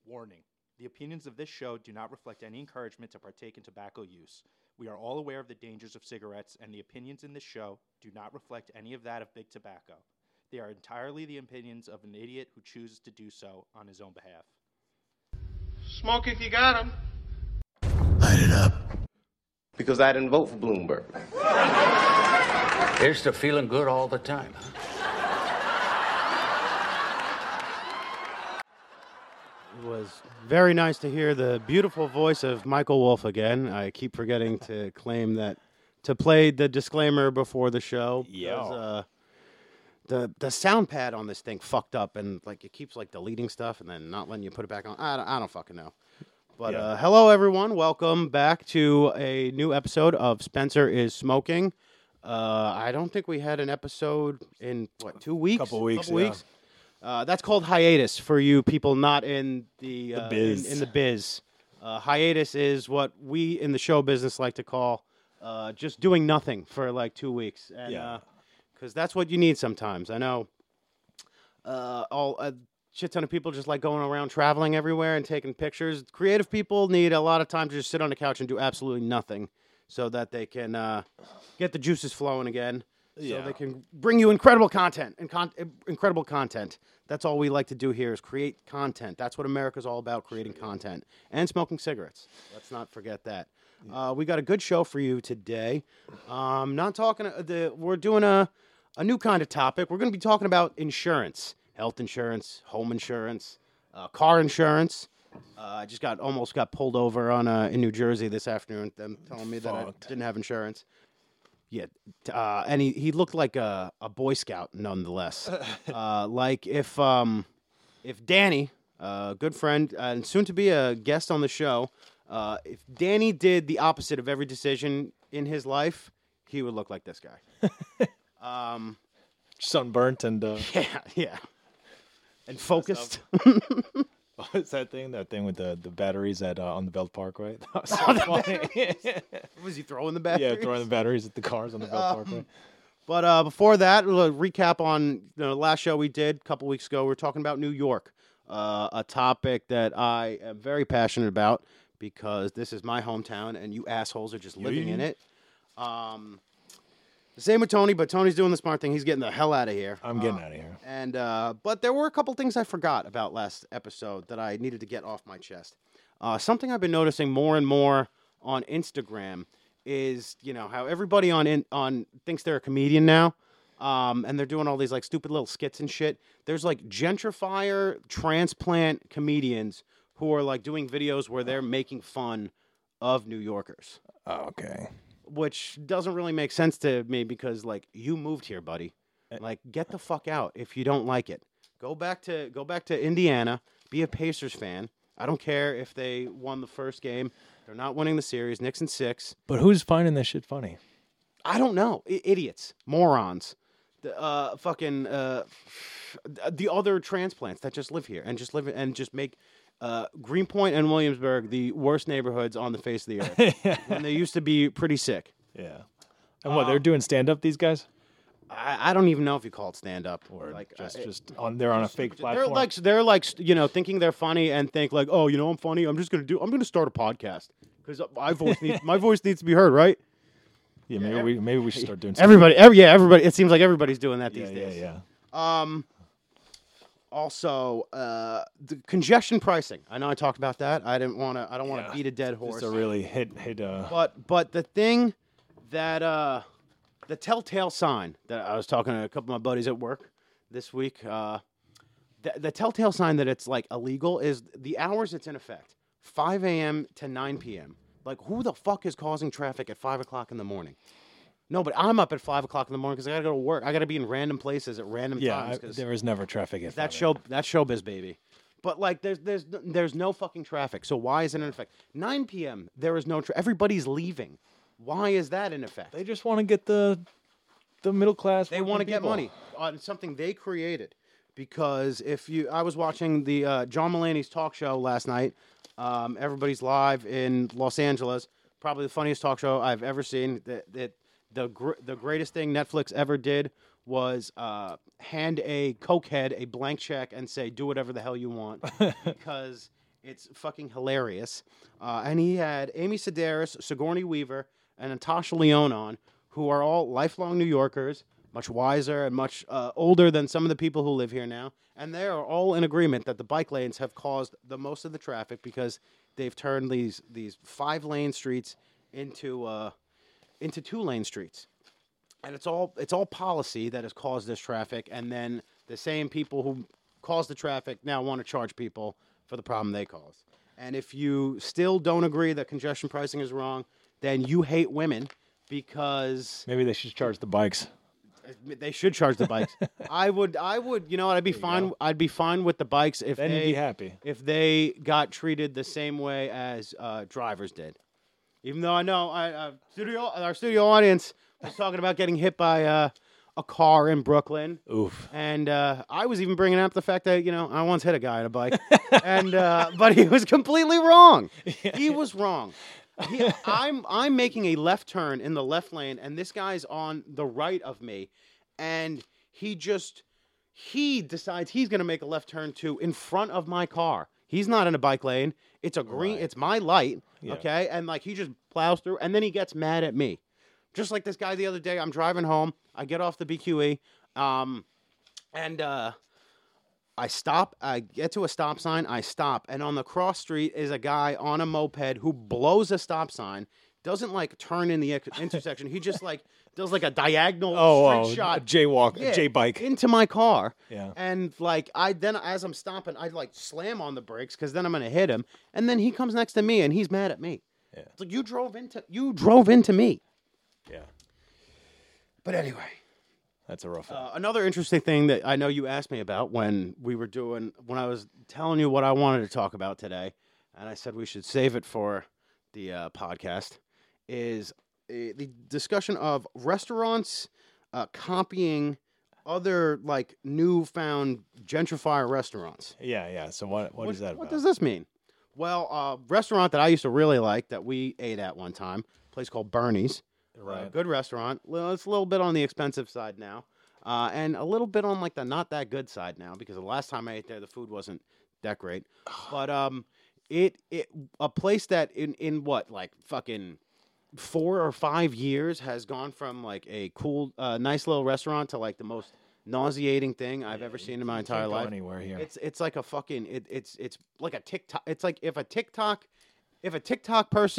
Warning. The opinions of this show do not reflect any encouragement to partake in tobacco use. We are all aware of the dangers of cigarettes, and the opinions in this show do not reflect any of that of Big Tobacco. They are entirely the opinions of an idiot who chooses to do so on his own behalf. Smoke if you got 'em. Light it up. Because I didn't vote for Bloomberg. Here's to feeling good all the time. It was very nice to hear the beautiful voice of Michael Wolff again. I keep forgetting to claim that, to play the disclaimer before the show. Yeah. The sound pad on this thing fucked up, and like it keeps like deleting stuff and then not letting you put it back on. I don't fucking know. But hello everyone, welcome back to a new episode of Spencer is Smoking. I don't think we had an episode in 2 weeks. Couple weeks. That's called hiatus for you people not in the biz. In the biz. Hiatus is what we in the show business like to call just doing nothing for like 2 weeks. And, because that's what you need sometimes. I know a shit ton of people just like going around traveling everywhere and taking pictures. Creative people need a lot of time to just sit on the couch and do absolutely nothing so that they can get the juices flowing again. So they can bring you incredible content incredible content. That's all we like to do here is create content. That's what America's all about, creating content and smoking cigarettes. Let's not forget that. We got a good show for you today. Not talking. We're doing a new kind of topic. We're going to be talking about insurance, health insurance, home insurance, car insurance. I just almost got pulled over in New Jersey this afternoon. Them telling me that I didn't have insurance. Yeah, and he looked like a Boy Scout, nonetheless. Like if Danny, a good friend and soon to be a guest on the show, if Danny did the opposite of every decision in his life, he would look like this guy. Sunburnt and yeah, and focused. what was that thing? That thing with the batteries on the Belt Parkway? That was so funny. Was he throwing the batteries? Yeah, throwing the batteries at the cars on the Belt Parkway. But before that, a recap on the last show we did a couple weeks ago. We were talking about New York, a topic that I am very passionate about because this is my hometown and you assholes are just living in it. The same with Tony, but Tony's doing the smart thing. He's getting the hell out of here. I'm getting out of here. And but there were a couple things I forgot about last episode that I needed to get off my chest. Something I've been noticing more and more on Instagram is, how everybody on thinks they're a comedian now, and they're doing all these like stupid little skits and shit. There's like gentrifier transplant comedians who are like doing videos where they're making fun of New Yorkers. Oh, okay. Which doesn't really make sense to me because, like, you moved here, buddy. Like, get the fuck out if you don't like it. Go back to Indiana. Be a Pacers fan. I don't care if they won the first game. They're not winning the series. Knicks in 6. But who's finding this shit funny? I don't know. Idiots, morons, the other transplants that just live here and just make Greenpoint and Williamsburg the worst neighborhoods on the face of the earth. When they used to be pretty sick. Yeah. And what, they're doing stand-up, these guys? I don't even know if you call it stand-up. Or like, they're on a fake platform? They're like thinking they're funny and think like, oh, I'm funny. I'm going to start a podcast. Because my voice needs to be heard, right? Yeah, maybe we should start doing something. Everybody. It seems like everybody's doing that these days. Yeah. Also, the congestion pricing. I know I talked about that. I don't want to beat a dead horse. Just to really hit. But the thing that the telltale sign that I was talking to a couple of my buddies at work this week. The telltale sign that it's like illegal is the hours it's in effect, 5 a.m. to 9 p.m. Like, who the fuck is causing traffic at 5 o'clock in the morning? No, but I'm up at 5 o'clock in the morning because I got to go to work. I got to be in random places at random times. Yeah, there is never traffic at 5 that's showbiz, baby. But like, there's no fucking traffic. So why is it in effect? 9 p.m. There is no traffic. Everybody's leaving. Why is that in effect? They just want to get the middle class. They want to get money on something they created. Because I was watching the John Mulaney's talk show last night. Everybody's live in Los Angeles. Probably the funniest talk show I've ever seen. The greatest thing Netflix ever did was hand a cokehead a blank check and say, do whatever the hell you want. Because It's fucking hilarious. And he had Amy Sedaris, Sigourney Weaver, and Natasha Lyonne on, who are all lifelong New Yorkers, much wiser and much older than some of the people who live here now. And they are all in agreement that the bike lanes have caused the most of the traffic because they've turned these 5-lane streets into 2-lane streets. And it's all policy that has caused this traffic. And then the same people who caused the traffic now want to charge people for the problem they caused. And if you still don't agree that congestion pricing is wrong, then you hate women because Maybe they should charge the bikes. they should charge the bikes. I would, you know what? I'd be fine. I'd be fine with the bikes if Then you'd they be happy. if they got treated the same way as drivers did. Even though I know our studio audience was talking about getting hit by a car in Brooklyn. Oof. And I was even bringing up the fact that, you know, I once hit a guy on a bike. And but he was completely wrong. He was wrong. I'm making a left turn in the left lane, and this guy's on the right of me. And he decides he's going to make a left turn too in front of my car. He's not in a bike lane. It's a green. Right. It's my light, Yeah. okay? And, like, he just plows through, and then he gets mad at me. Just like this guy the other day, I'm driving home. I get off the BQE, and I stop. I get to a stop sign. I stop, and on the cross street is a guy on a moped who blows a stop sign. Doesn't like turn in the intersection. He just like does like a diagonal straight shot. Jaywalk, Yeah, J-bike. into my car. Yeah. And like as I'm stopping, I like slam on the brakes because then I'm gonna hit him. And then he comes next to me and he's mad at me. Yeah. It's like you drove into me. Yeah. But anyway. That's a rough one. Another interesting thing that I know you asked me about when I was telling you what I wanted to talk about today, and I said we should save it for the podcast, is the discussion of restaurants copying other like newfound gentrifier restaurants. Yeah. So what is that about? What does this mean? Well, a restaurant that I used to really like that we ate at one time, a place called Bernie's. Right. Good restaurant. Well, it's a little bit on the expensive side now, and a little bit on like the not that good side now because the last time I ate there, the food wasn't that great. But it a place that in what like fucking 4 or 5 years has gone from like a cool, nice little restaurant to like the most nauseating thing I've ever seen in my entire Can't go life. anywhere here. It's like a fucking it's like a TikTok. It's like if a TikTok person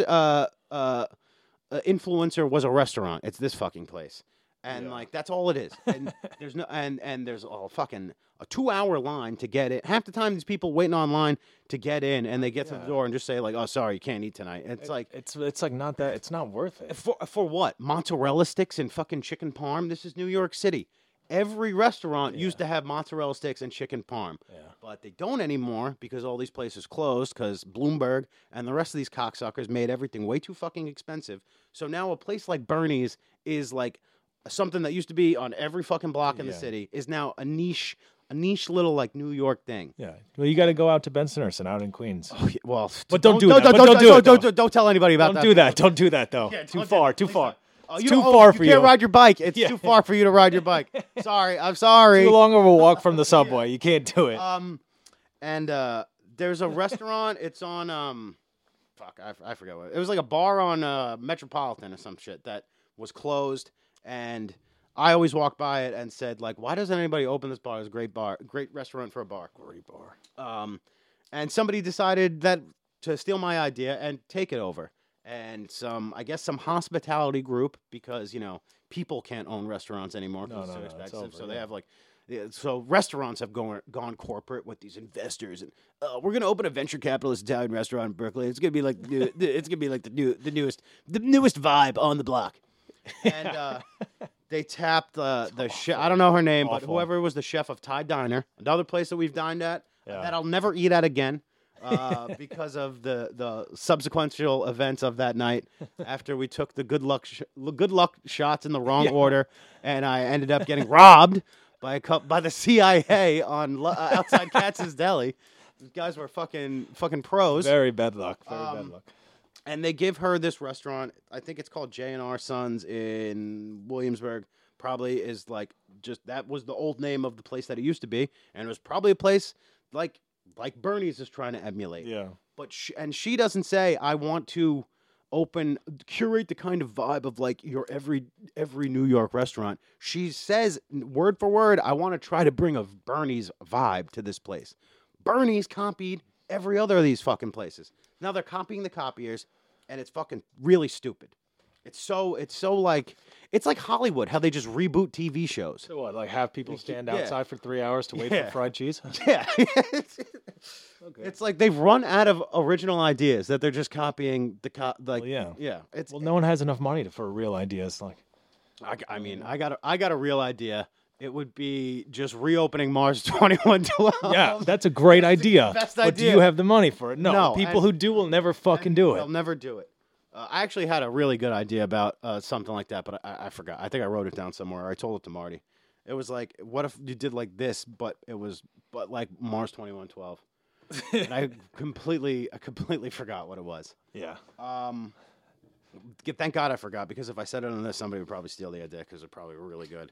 influencer was a restaurant, it's this fucking place. And like that's all it is. And there's no and there's a fucking a 2-hour line to get it. Half the time these people waiting online to get in and they get to the door and just say like, "Oh, sorry, you can't eat tonight." It's like it's like not that. It's not worth it. for what? Mozzarella sticks and fucking chicken parm? This is New York City. Every restaurant used to have mozzarella sticks and chicken parm. Yeah. But they don't anymore because all these places closed because Bloomberg and the rest of these cocksuckers made everything way too fucking expensive. So now a place like Bernie's is like something that used to be on every fucking block in the city is now a niche little like New York thing. Yeah. Well, you got to go out to Ben Sinnerson out in Queens. Oh, yeah, well, But don't do that. But don't do it, though. Don't tell anybody about that. Don't do that. Don't do that though. Yeah, too don't far. do Too it. far. Oh, It's you too don't- far for you. Can't you. ride your bike. It's Yeah. too far for you to ride your bike. Sorry, I'm sorry. Too long of a walk from the subway. You can't do it. And there's a restaurant. It's on fuck, I forget what. It was like a bar on Metropolitan or some shit that was closed. And I always walked by it and said like, why doesn't anybody open this bar? It's a great bar, great restaurant for a bar. Great bar. And somebody decided that to steal my idea and take it over. And some hospitality group, because, you know, people can't own restaurants anymore because it's so it's expensive. over, So they yeah. have like, so restaurants have gone corporate with these investors, and we're gonna open a venture capitalist Italian restaurant in Berkeley. It's gonna be like the newest vibe on the block. And they tapped the chef. I don't know her name, but Awful. whoever was the chef of Thai Diner, another place that we've dined at Yeah. that I'll never eat at again. Because of the subsequential events of that night, after we took the good luck shots in the wrong order, and I ended up getting robbed by the CIA on outside Katz's Deli. These guys were fucking pros. Very bad luck. Very bad luck. And they give her this restaurant. I think it's called J&R Sons in Williamsburg. Probably is like just that was the old name of the place that it used to be, and it was probably a place like like Bernie's is trying to emulate. Yeah. But she doesn't say I want to curate the kind of vibe of like your every New York restaurant. She says word for word, I want to try to bring a Bernie's vibe to this place. Bernie's copied every other of these fucking places. Now they're copying the copiers, and it's fucking really stupid. It's so like it's like Hollywood, how they just reboot TV shows. So what? Like have people stand Yeah. outside for 3 hours to wait for fried cheese? Yeah. It's like they've run out of original ideas that they're just copying Well, yeah. Yeah. It's Well, no one has enough money for real ideas. Like, I mean, I got a real idea. It would be just reopening Mars 2112. yeah, that's a great idea. best But do idea. you have the money for it? No. No, People and- who do will never fucking do They'll it. never do it. I actually had a really good idea about something like that, but I forgot. I think I wrote it down somewhere. I told it to Marty. It was like, what if you did like this, but like Mars 2112? And I completely forgot what it was. Yeah. Thank God I forgot, because if I said it on this, somebody would probably steal the idea because they're probably really good.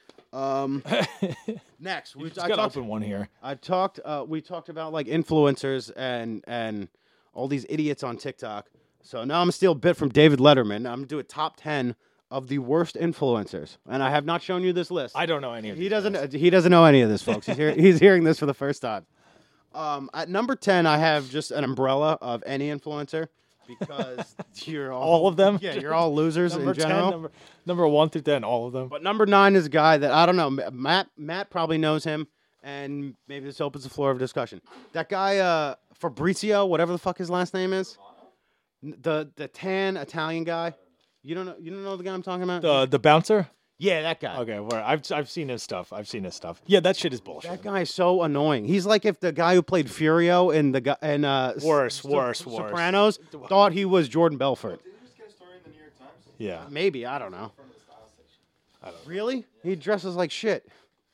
Next, Just gotta open one here. we talked about like influencers and all these idiots on TikTok. So now I'm gonna steal a bit from David Letterman. I'm gonna do a top 10 of the worst influencers, and I have not shown you this list. I don't know any of He these doesn't. guys. He doesn't know any of this, folks. He's hearing this for the first time. At number 10, I have just an umbrella of any influencer because you're All of them? Yeah, you're all losers Number in general. 10, number 1 through 10, all of them. But number 9 is a guy that I don't know. Matt probably knows him, and maybe this opens the floor of discussion. That guy, Fabrizio, whatever the fuck his last name is, the tan Italian guy. You don't know the guy I'm talking about? The bouncer? Yeah, that guy. Okay, where I've seen his stuff. Yeah, that shit is bullshit. That guy is so annoying. He's like if the guy who played Furio in Worse. Sopranos thought he was Jordan Belfort. Yeah. Maybe, I don't know. Really? He dresses like shit.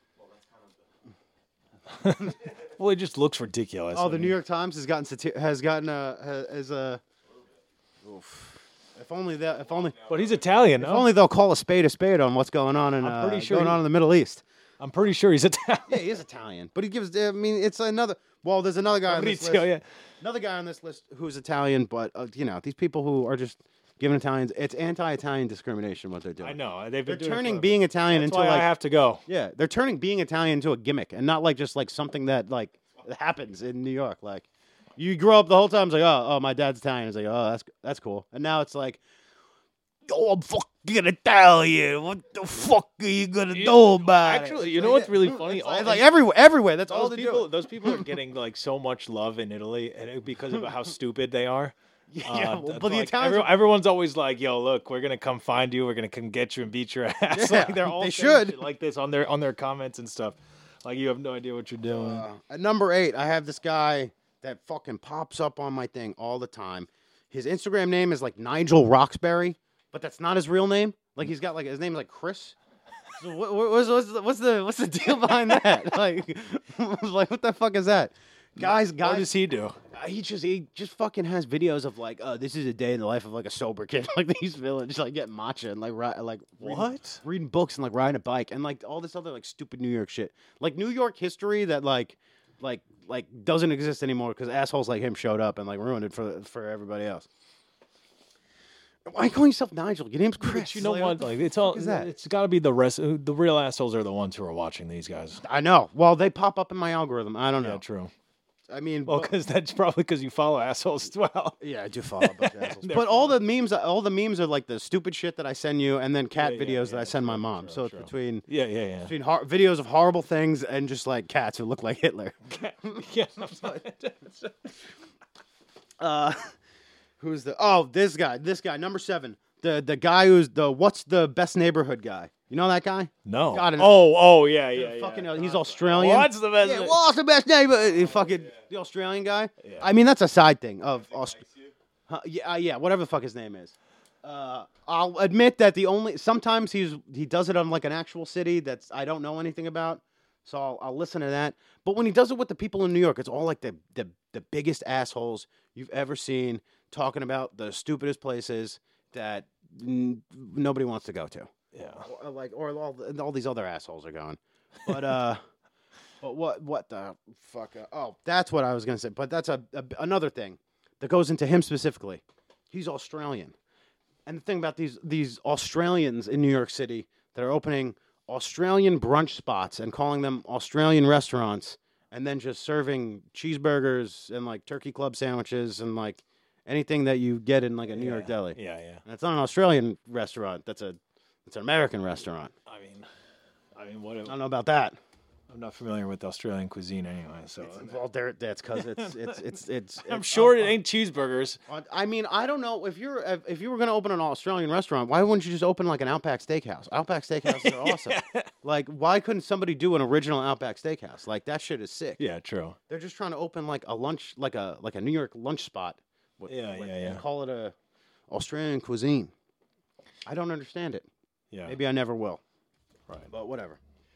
Well, it just looks ridiculous. Oh, the New York Times has gotten a. If only. But he's Italian, If no? only they'll call a spade on what's going on in I'm pretty sure going he- on in the Middle East. I'm pretty sure he's Italian. Yeah, he is Italian, but he gives. I mean, it's another. Well, there's another guy on this list. Fabrizio, yeah. Another guy on this list who's Italian, but these people who are just giving Italians. It's anti-Italian discrimination what they're doing. I know. They've They're been doing it turning forever. being Italian That's into why like I have to go. yeah, they're turning being Italian into a gimmick and not like just like something that like happens in New York. Like you grow up the whole time, it's like oh my dad's Italian. It's like oh that's cool, and now it's like oh I'm fucking Italian. What the fuck are you gonna do about it? Actually, you know what's really funny? It's like everywhere. That's all Those they people, do. those people are getting like so much love in Italy, and because of how stupid they are. Yeah, well, That's but the like, Italians are- everyone's always like, "Yo, look, we're gonna come find you. We're gonna come get you and beat your ass." Yeah, like they're all they saying should. shit like this on their comments and stuff. Like you have no idea what you're doing. At number 8, I have this guy that fucking pops up on my thing all the time. His Instagram name is like Nigel Roxbury, but that's not his real name. Like he's got like his name is like Chris. So what's the deal behind that? Like what the fuck is that? Guys, What does he do? he just fucking has videos of like, this is a day in the life of like a sober kid, like the East Village, like getting matcha and like reading books and like riding a bike and like all this other like stupid New York shit, like New York history that like doesn't exist anymore because assholes like him showed up and like ruined it for everybody else. Why are you calling yourself Nigel? Your name's Chris. But you know Like, what? the Like it's fuck all. is that? It's got to be the rest. The real assholes are the ones who are watching these guys. I know. Well, they pop up in my algorithm. I don't know. Yeah, true. I mean, Well, because that's probably because you follow assholes as well. yeah, I do follow a bunch of assholes. But all the memes are like the stupid shit that I send you, and then cat videos that I send my mom. So it's between Yeah, yeah. between videos of horrible things and just like cats who look like Hitler. yeah. Who's this guy number 7, the guy who's the what's the best neighborhood guy? You know that guy? No. God, and- Yeah. Fucking, he's Australian. What's the best? Yeah, what's the best neighborhood? Fucking the Australian guy. I mean, that's a side thing of yeah, whatever the fuck his name is. I'll admit that sometimes he does it on like an actual city that's I don't know anything about, so I'll listen to that. But when he does it with the people in New York, it's all like the biggest assholes you've ever seen talking about the stupidest places that nobody wants to go to. Yeah. Or all these other assholes are going. But But what the fuck? Oh, that's what I was gonna say. But that's another thing that goes into him specifically. He's Australian, and the thing about these Australians in New York City that are opening Australian brunch spots and calling them Australian restaurants, and then just serving cheeseburgers and like turkey club sandwiches and like anything that you get in like a New York deli. Yeah. And it's not an Australian restaurant. It's an American restaurant. I mean, what? I don't know about that. I'm not familiar with Australian cuisine anyway, so Well, that's because it's. I'm sure it ain't cheeseburgers. I mean, I don't know if you were going to open an Australian restaurant, why wouldn't you just open like an Outback Steakhouse? Outback Steakhouses are awesome. Like, why couldn't somebody do an original Outback Steakhouse? Like, that shit is sick. Yeah, true. They're just trying to open like a lunch, like a New York lunch spot. And call it a Australian cuisine. I don't understand it. Yeah, Maybe I never will. right. But whatever.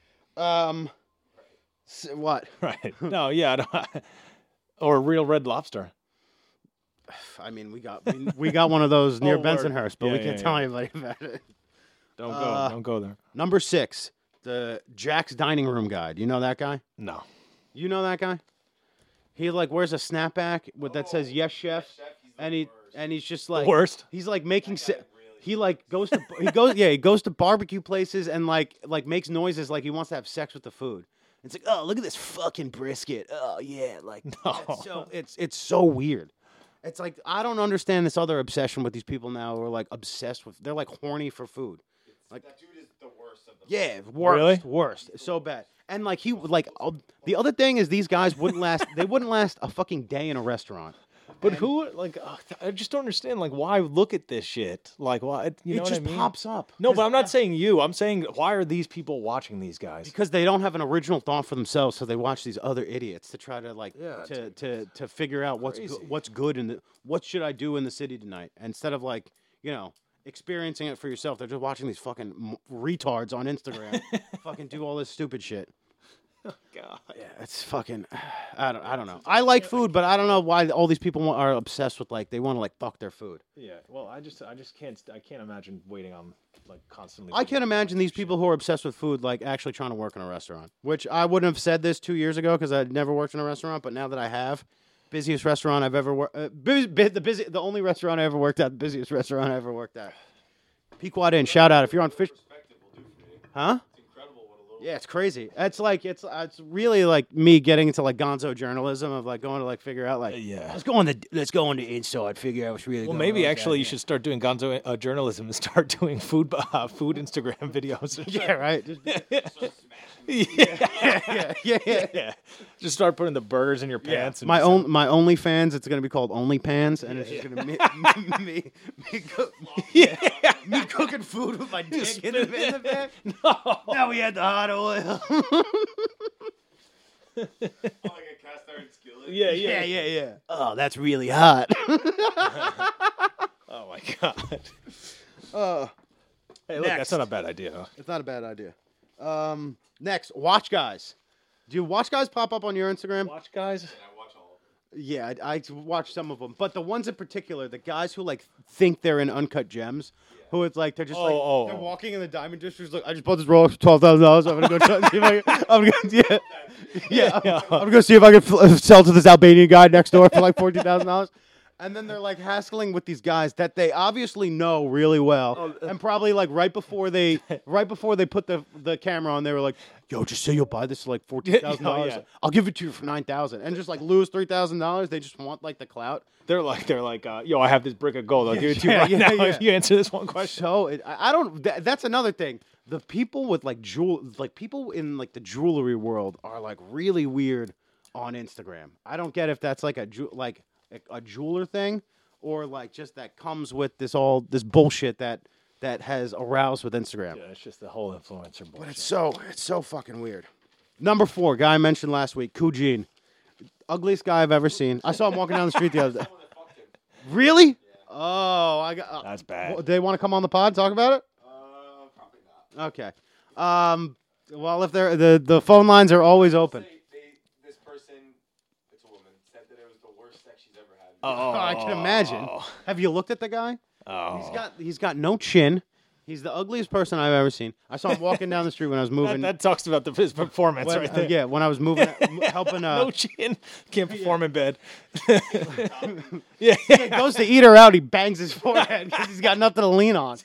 What? Right. No, yeah. Or a real Red Lobster. I mean, we got one of those near Oh, word. Bensonhurst, but Yeah, we can't yeah, tell yeah. anybody about it. Don't go there. Number 6, the Jack's Dining Room Guide. You know that guy? No. You know that guy? He like wears a snapback that says "Yes, Chef," and he's just like Worst. He's like making. He like goes to barbecue places and like makes noises like he wants to have sex with the food. It's like, oh, look at this fucking brisket. Oh yeah, like No. it's so weird. It's like I don't understand this other obsession with these people now who are like obsessed with. They're like horny for food. Like That dude is the worst of them. yeah, worst, Really? worst. It's so bad. And like the other thing is these guys wouldn't last. They wouldn't last a fucking day in a restaurant. But who, like, I just don't understand, like, why look at this shit? Like, why, you know It just what I mean? pops up. No, but I'm not saying you. I'm saying, why are these people watching these guys? Because they don't have an original thought for themselves, so they watch these other idiots to try to like Yeah, to figure out what's good and what should I do in the city tonight instead of like experiencing it for yourself. They're just watching these fucking retards on Instagram fucking do all this stupid shit. God. Yeah, it's fucking. I don't know. I like food, but I don't know why all these people are obsessed with like they want to like fuck their food. Yeah, well, I just can't imagine waiting on, like, constantly. I can't imagine these people who are obsessed with food like actually trying to work in a restaurant. Which I wouldn't have said this 2 years ago because I'd never worked in a restaurant, but now that I have, busiest restaurant I've ever worked. The only restaurant I ever worked at, the busiest restaurant I ever worked at. Pequot Inn, shout out if you're on fish. Huh? Yeah, it's crazy. It's like it's really like me getting into like gonzo journalism of like going to like figure out like Yeah. let's go on the inside, figure out what's really Well, going maybe on. actually you should start doing gonzo journalism and start doing food Instagram videos. Yeah, right. Yeah. Just start putting the burgers in your pants. And My OnlyFans, it's gonna be called OnlyPans, and it's just gonna be me cooking food with my dick in the pan. No. Now we had the hot oil. Like a cast iron skillet. Yeah. Oh, that's really hot. Oh my god. Hey, look, Next. that's not a bad idea. It's not a bad idea. Next, Watch Guys. Do Watch Guys pop up on your Instagram? Watch, guys. I watch all of them. Yeah, I watch some of them, but the ones in particular, the guys who like think they're in Uncut Gems, who it's like they're just they're walking in the diamond district. Like, I just bought this Rolex for $12,000. I'm gonna go try and see if I can. I'm gonna see if I can sell to this Albanian guy next door for like $14,000. And then they're like hassling with these guys that they obviously know really well, and probably like right before they put the camera on, they were like, "Yo, just say you'll buy this for like $14,000. Yeah. I'll give it to you for $9,000," and just like lose $3,000. They just want like the clout. They're like, yo, I have this brick of gold. I'll give it to you right now if you answer this one question. So I don't. That's another thing. The people with like people in like the jewelry world are like really weird on Instagram. I don't get if that's like a jeweler thing or like just that comes with this bullshit that has aroused with Instagram. Yeah, it's just the whole influencer bullshit. But it's so fucking weird. Number 4, guy I mentioned last week, Kujin. Ugliest guy I've ever seen. I saw him walking down the street the other day. Really? Yeah. Oh, I got. That's bad. They want to come on the pod talk about it? Probably not. Okay. Well, if they're the phone lines are always open. This person, it's a woman, said that it was the worst sex she's ever had. Oh, I can imagine. Have you looked at the guy? Oh. He's got no chin. He's the ugliest person I've ever seen. I saw him walking down the street when I was moving. That talks about his performance when, right there. yeah, when I was moving, helping. No chin. Can't perform in bed. He goes to eat her out. He bangs his forehead because he's got nothing to lean on.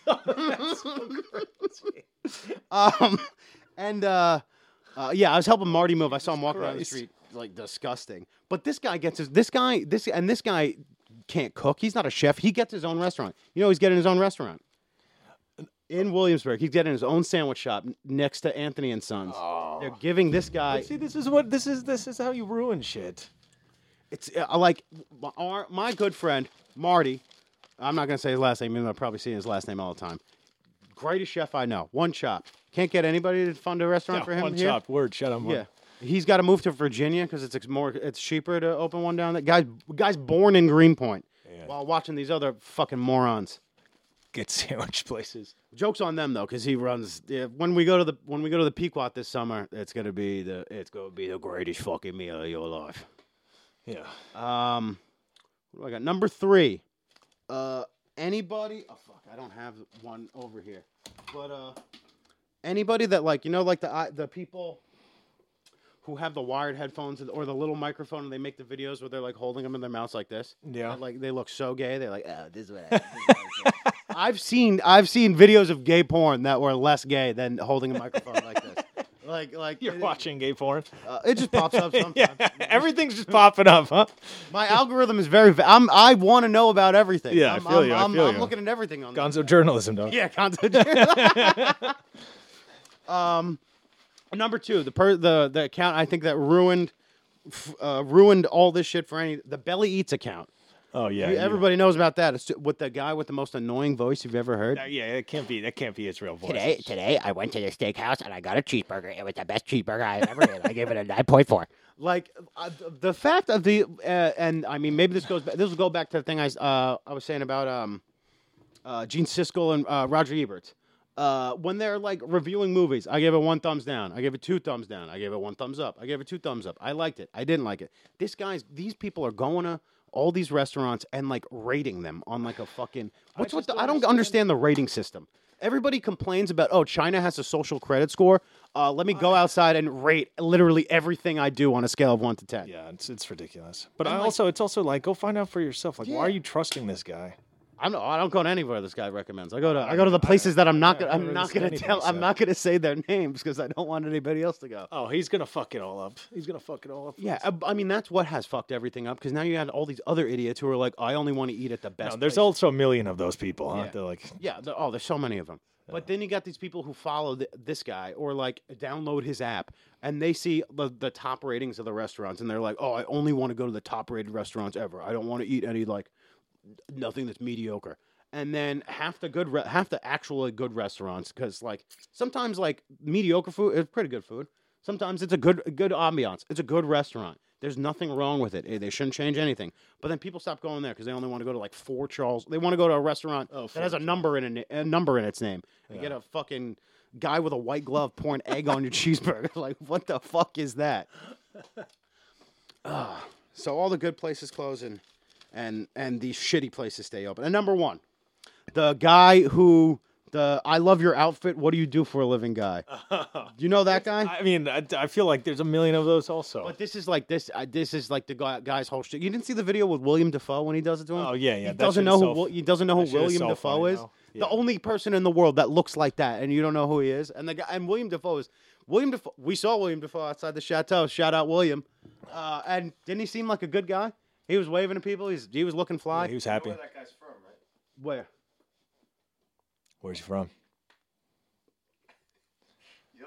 Yeah, I was helping Marty move. I saw him walking around the street, like disgusting. But this guy this guy can't cook. He's not a chef. He gets his own restaurant. You know, he's getting his own restaurant in Williamsburg. He's getting his own sandwich shop next to Anthony and Sons. Oh. They're giving this guy. See, this is how you ruin shit. It's like my good friend Marty. I'm not gonna say his last name, even though I've probably seen his last name all the time. Greatest chef I know. One shop. Can't get anybody to fund a restaurant for him one here. shop. Word. Shut up. Yeah. He's got to move to Virginia because it's cheaper to open one down there. Guy's born in Greenpoint while watching these other fucking morons Get sandwich places. Joke's on them though, because he runs. Yeah, when we go to the Pequot this summer, it's gonna be the greatest fucking meal of your life. Yeah. What do I got? Number 3. Anybody? Oh fuck, I don't have one over here. But anybody that like the people who have the wired headphones or the little microphone and they make the videos where they're like holding them in their mouths like this. Yeah. Like they look so gay. They're like, oh, this is what I I've seen videos of gay porn that were less gay than holding a microphone like this. Like You're watching gay porn. It just pops up sometimes. Yeah, everything's just popping up, huh? My algorithm is very. I want to know about everything. Yeah, I feel you. I'm looking at everything on. Gonzo journalism, dog. Yeah, Gonzo journalism. Number 2, the account I think that ruined all this shit for the Belly Eats account. Oh yeah, Everybody knows about that. It's with the guy with the most annoying voice you've ever heard. Yeah, it can't be. That can't be its real voice. Today I went to the steakhouse and I got a cheeseburger. It was the best cheeseburger I've ever had. I gave it a 9.4. Like the fact of the and I mean maybe this will go back to the thing I was saying about Gene Siskel and Roger Ebert. When they're like reviewing movies, I gave it 1 thumbs down. I gave it 2 thumbs down. I gave it 1 thumbs up. I gave it 2 thumbs up. I liked it. I didn't like it. These people are going to all these restaurants and like rating them on like a fucking I don't understand the rating system. Everybody complains about China has a social credit score. Let me go outside and rate literally everything I do on a scale of 1 to 10. Yeah, it's ridiculous. But it's also like go find out for yourself. Like, why are you trusting this guy? I don't go to anywhere this guy recommends. I go to the places that I'm not gonna say their names because I don't want anybody else to go. Oh, he's gonna fuck it all up. Yeah, I mean that's what has fucked everything up because now you have all these other idiots who are like, I only want to eat at the best. No, there's place. also a million of those people. Huh? Yeah. They're like, there's so many of them. Yeah. But then you got these people who follow this guy or like download his app and they see the top ratings of the restaurants and they're like, I only want to go to the top rated restaurants ever. I don't want to eat any like. Nothing that's mediocre, and then half the actual good restaurants because like sometimes like mediocre food is pretty good food. Sometimes it's a good ambiance. It's a good restaurant. There's nothing wrong with it. They shouldn't change anything. But then people stop going there because they only want to go to like Fort Charles. They want to go to a restaurant that has a number in its name. You get a fucking guy with a white glove pouring egg on your cheeseburger. Like what the fuck is that? So all the good places closing. And these shitty places stay open. And number 1, the guy I love your outfit. What do you do for a living guy? You know that guy? I mean, I feel like there's a million of those also. But this is like this. This is like the guy's whole shit. You didn't see the video with William Dafoe when he does it to him? Oh yeah. He doesn't know who William Dafoe is. Yeah. The only person in the world that looks like that, and you don't know who he is. And the guy and William Dafoe. We saw William Dafoe outside the chateau. Shout out William. And didn't he seem like a good guy? He was waving to people. He was looking fly. Yeah, he was happy. You know where that guy's from, right? Where? Where's he from? Yep.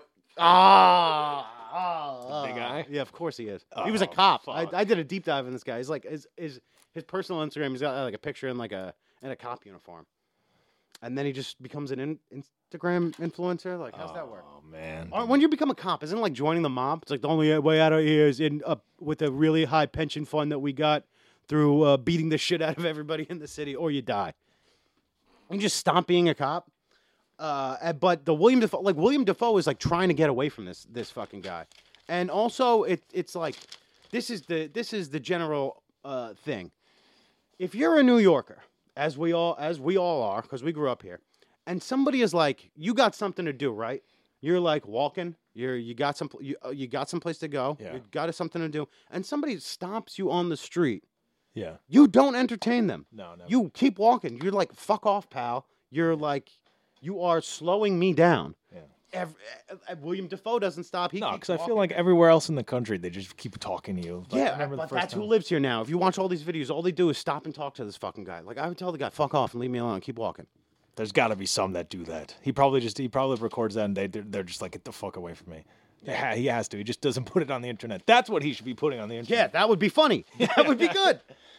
Big guy? Yeah, of course he is. He was a cop. I did a deep dive in this guy. He's like his personal Instagram. He's got like a picture in in a cop uniform, and then he just becomes an Instagram influencer. Like, how's that work? Oh man! When you become a cop, isn't it like joining the mob? It's like the only way out of here is with a really high pension fund that we got through beating the shit out of everybody in the city, or you die. You just stop being a cop. But the William Dafoe is like trying to get away from this fucking guy, and also it's like this is the general thing. If you're a New Yorker, as we all are, because we grew up here, and somebody is like, you got something to do, right? You're like walking. You got some place to go. Yeah. You got something to do, and somebody stops you on the street. Yeah. You don't entertain them. No. You keep walking. You're like, fuck off, pal. You're like, you are slowing me down. Yeah. William Dafoe doesn't stop. No, because I feel like everywhere else in the country they just keep talking to you. Like, I Yeah, remember the but first that's who time- lives here now. If you watch all these videos, all they do is stop and talk to this fucking guy. Like, I would tell the guy, fuck off and leave me alone. Keep walking. There's got to be some that do that. He probably records that and they're just like, get the fuck away from me. Yeah, he has to. He just doesn't put it on the internet. That's what he should be putting on the Yeah, internet. that would be funny. That would be good.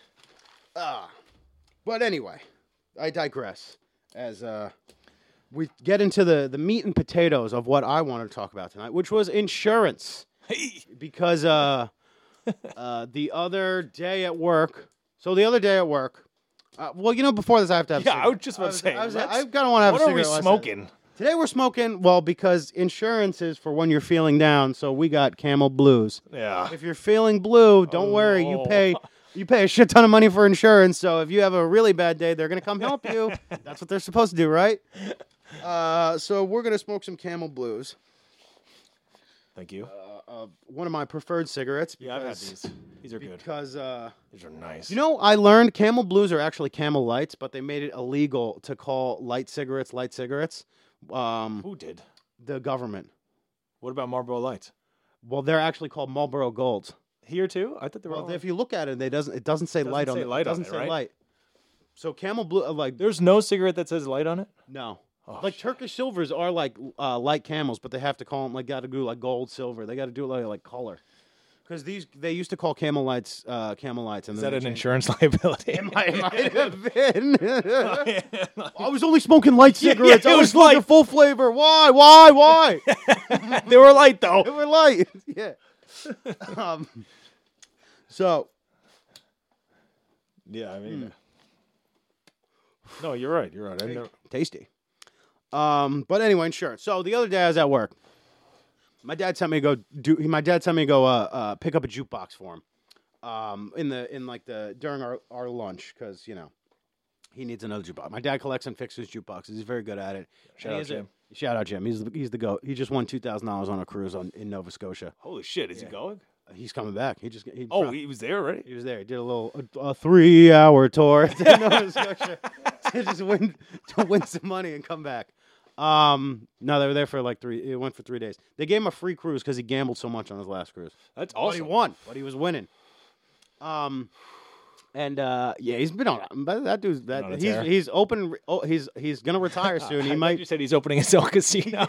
But anyway, I digress. As we get into the meat and potatoes of what I wanted to talk about tonight, which was insurance. Because the other day at work. So the other day at work. Well, before this, I have to have. Yeah, I was just about to say. I kind of want to have. What a are we cigarette lesson. smoking? Today we're smoking. Well, because insurance is for when you're feeling down. So we got Camel Blues. Yeah. If you're feeling blue, don't worry. You pay a shit ton of money for insurance. So if you have a really bad day, they're gonna come help you. That's what they're supposed to do, right? So we're gonna smoke some Camel Blues. Thank you. One of my preferred cigarettes. Yeah, I've had because- these. These are good. Because These are nice. I learned Camel Blues are actually Camel Lights, but they made it illegal to call light cigarettes. Who did? The government. What about Marlboro Lights? Well, they're actually called Marlboro Golds. Here too? I thought they were. Well, all... if you look at it, it doesn't say light on say it. light It on doesn't it, say right? light. So Camel Blue, There's no cigarette that says light on it. no. Oh, Like Turkish Silvers are like light Camels, but they have to call them got to do like gold, silver. They got to do it like color. Because they used to call Camel Lights Camel Lights. And Is then that they an changed insurance liability? it. It might have been. I was only smoking light cigarettes. it I was was smoking light. full flavor. Why? They were light though. They were light. Yeah. So Yeah, I mean. No, you're right. You're right. I never... tasty. But anyway, insurance. So the other day I was at work. My dad sent me to go pick up a jukebox for him. During our lunch because he needs another jukebox. My dad collects and fixes jukeboxes. He's very good at it. Shout out Jim. Shout out Jim. He's the goat. He just won $2,000 on a cruise in Nova Scotia. Holy shit! Is he going? He's coming back. He Was there already? He was there. He did a 3-hour tour to Nova Scotia to win some money and come back. No, they were there for it went for 3 days. They gave him a free cruise because he gambled so much on his last cruise. That's But he awesome. won. But he was winning. He's been on. But that dude's on a tear. he's open. Oh, he's gonna retire soon. He I thought might. You said he's opening his own casino.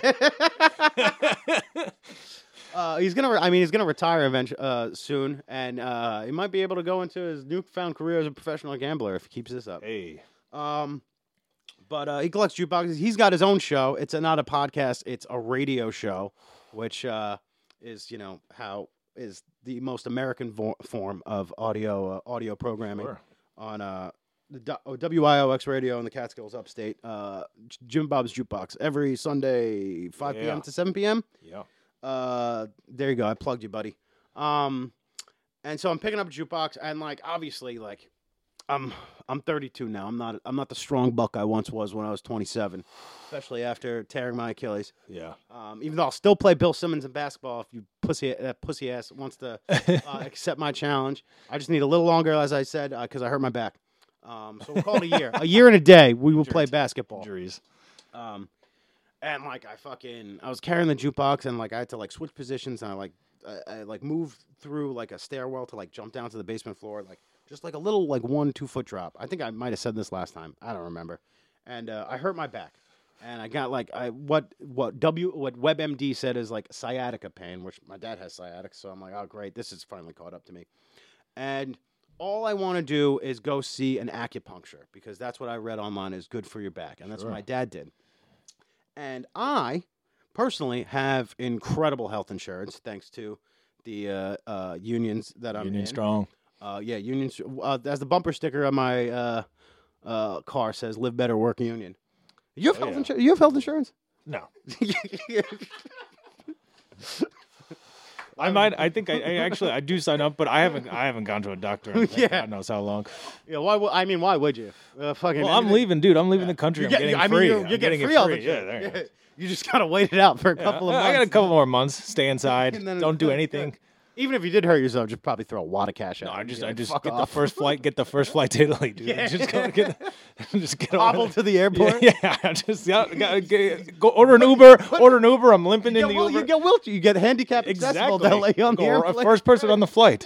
He's gonna retire eventually soon, and he might be able to go into his newfound career as a professional gambler if he keeps this up. Hey. But he collects jukeboxes. He's got his own show. It's not a podcast. It's a radio show, which is is the most American form of audio programming Sure. on the WIOX radio in the Catskills upstate. Jim Bob's Jukebox every Sunday 5 Yeah. p.m. to 7 p.m. Yeah. There you go. I plugged you, buddy. And so I'm picking up a jukebox, and obviously, I'm 32 now. I'm not the strong buck I once was when I was 27, especially after tearing my Achilles. Yeah. Even though I'll still play Bill Simmons in basketball if you pussy ass wants to accept my challenge. I just need a little longer, as I said, because I hurt my back. So we'll call it a year. A year and a day, we will play basketball. Injuries. And I was carrying the jukebox, and I had to switch positions, and I moved through a stairwell to jump down to the basement floor, just a little 1-2 foot drop. I think I might have said this last time. I don't remember. And I hurt my back, and I got what WebMD said is sciatica pain, which my dad has sciatica, so I'm like, oh great, this has finally caught up to me. And all I want to do is go see an acupuncture because that's what I read online is good for your back, and that's what my dad did. And I personally have incredible health insurance thanks to the unions that I'm Union in. strong. Unions. As the bumper sticker on my car says, "Live better, work union." You have health insurance? You have health insurance? No. I might. I think I actually I do sign up, but I haven't gone to a doctor in God knows how long. Yeah, why? I mean, why would you? Fucking. Well, I'm leaving, dude. I'm leaving the country. I'm getting free. You're getting free all the Yeah, shit. there you go. You just gotta wait it out for a couple of months. I got a couple more months. Stay inside. And then- Don't do anything. Even if you did hurt yourself, just probably throw a wad of cash out. No, I just fuck get off. the first flight. Get the first flight to Italy, dude. Yeah. Just go get. Just get hobble over to the airport. Yeah, just go order an Uber. Order an Uber. I'm limping in the Well, Uber. you get wheelchair. You get handicapped accessible. They'll lay you on the Or airplane. first person on the flight.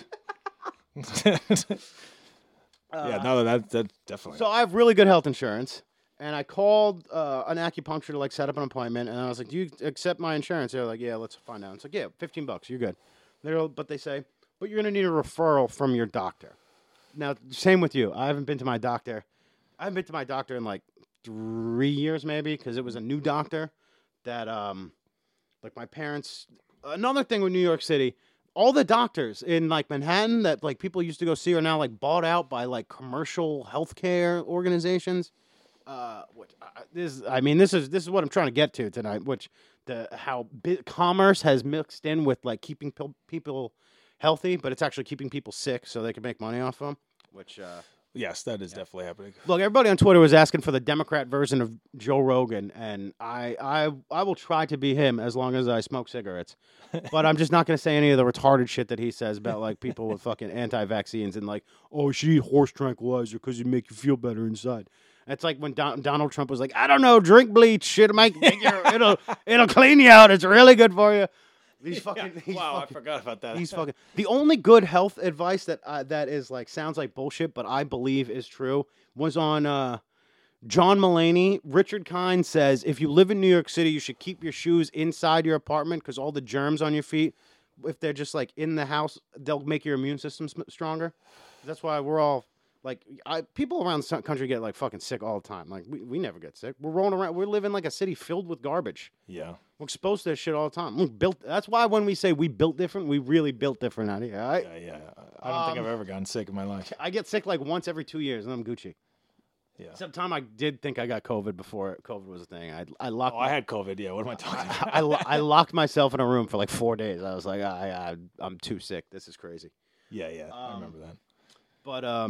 Yeah, no, that's definitely. So I have really good health insurance, and I called an acupuncture to like set up an appointment, and I was like, "Do you accept my insurance?" They're like, "Yeah, let's find out." It's like, "Yeah, $15, you're good." But they say, "But you're gonna need a referral from your doctor." Now, same with you. I haven't been to my doctor. I haven't been to my doctor in like 3 years, maybe, because it was a new doctor that, like my parents. Another thing with New York City. All the doctors in like Manhattan that like people used to go see are now like bought out by like commercial healthcare organizations. This is what I'm trying to get to tonight. Which how commerce has mixed in with like keeping people healthy, but it's actually keeping people sick so they can make money off them. Which Yes, that is definitely happening. look, everybody on Twitter was asking for the Democrat version of Joe Rogan, and I will try to be him as long as I smoke cigarettes. But I'm just not going to say any of the retarded shit that he says about like people with fucking anti-vaccines and like, oh, you should eat horse tranquilizer because it make you feel better inside. It's like when Donald Trump was like, I don't know, drink bleach, it'll clean you out. It's really good for you. These fucking I forgot about that. He's fucking. The only good health advice that that is like sounds like bullshit, but I believe is true was on John Mulaney. Richard Kind says if you live in New York City, you should keep your shoes inside your apartment because all the germs on your feet, if they're just like in the house, they'll make your immune system stronger. That's why we're all like people around the country get like fucking sick all the time. Like we never get sick. We're rolling around. We're living like a city filled with garbage. Yeah. We're exposed to this shit all the time. We're built. That's why when we say we built different, we really built different out here. All right? Yeah. I don't think I've ever gotten sick in my life. I get sick like once every 2 years, and I'm Gucci. Yeah. Except time I did think I got COVID before COVID was a thing. I locked. Oh, I had COVID. Yeah. What am I talking about? I locked myself in a room for like 4 days. I was like, I'm too sick. This is crazy. Yeah. I remember that. But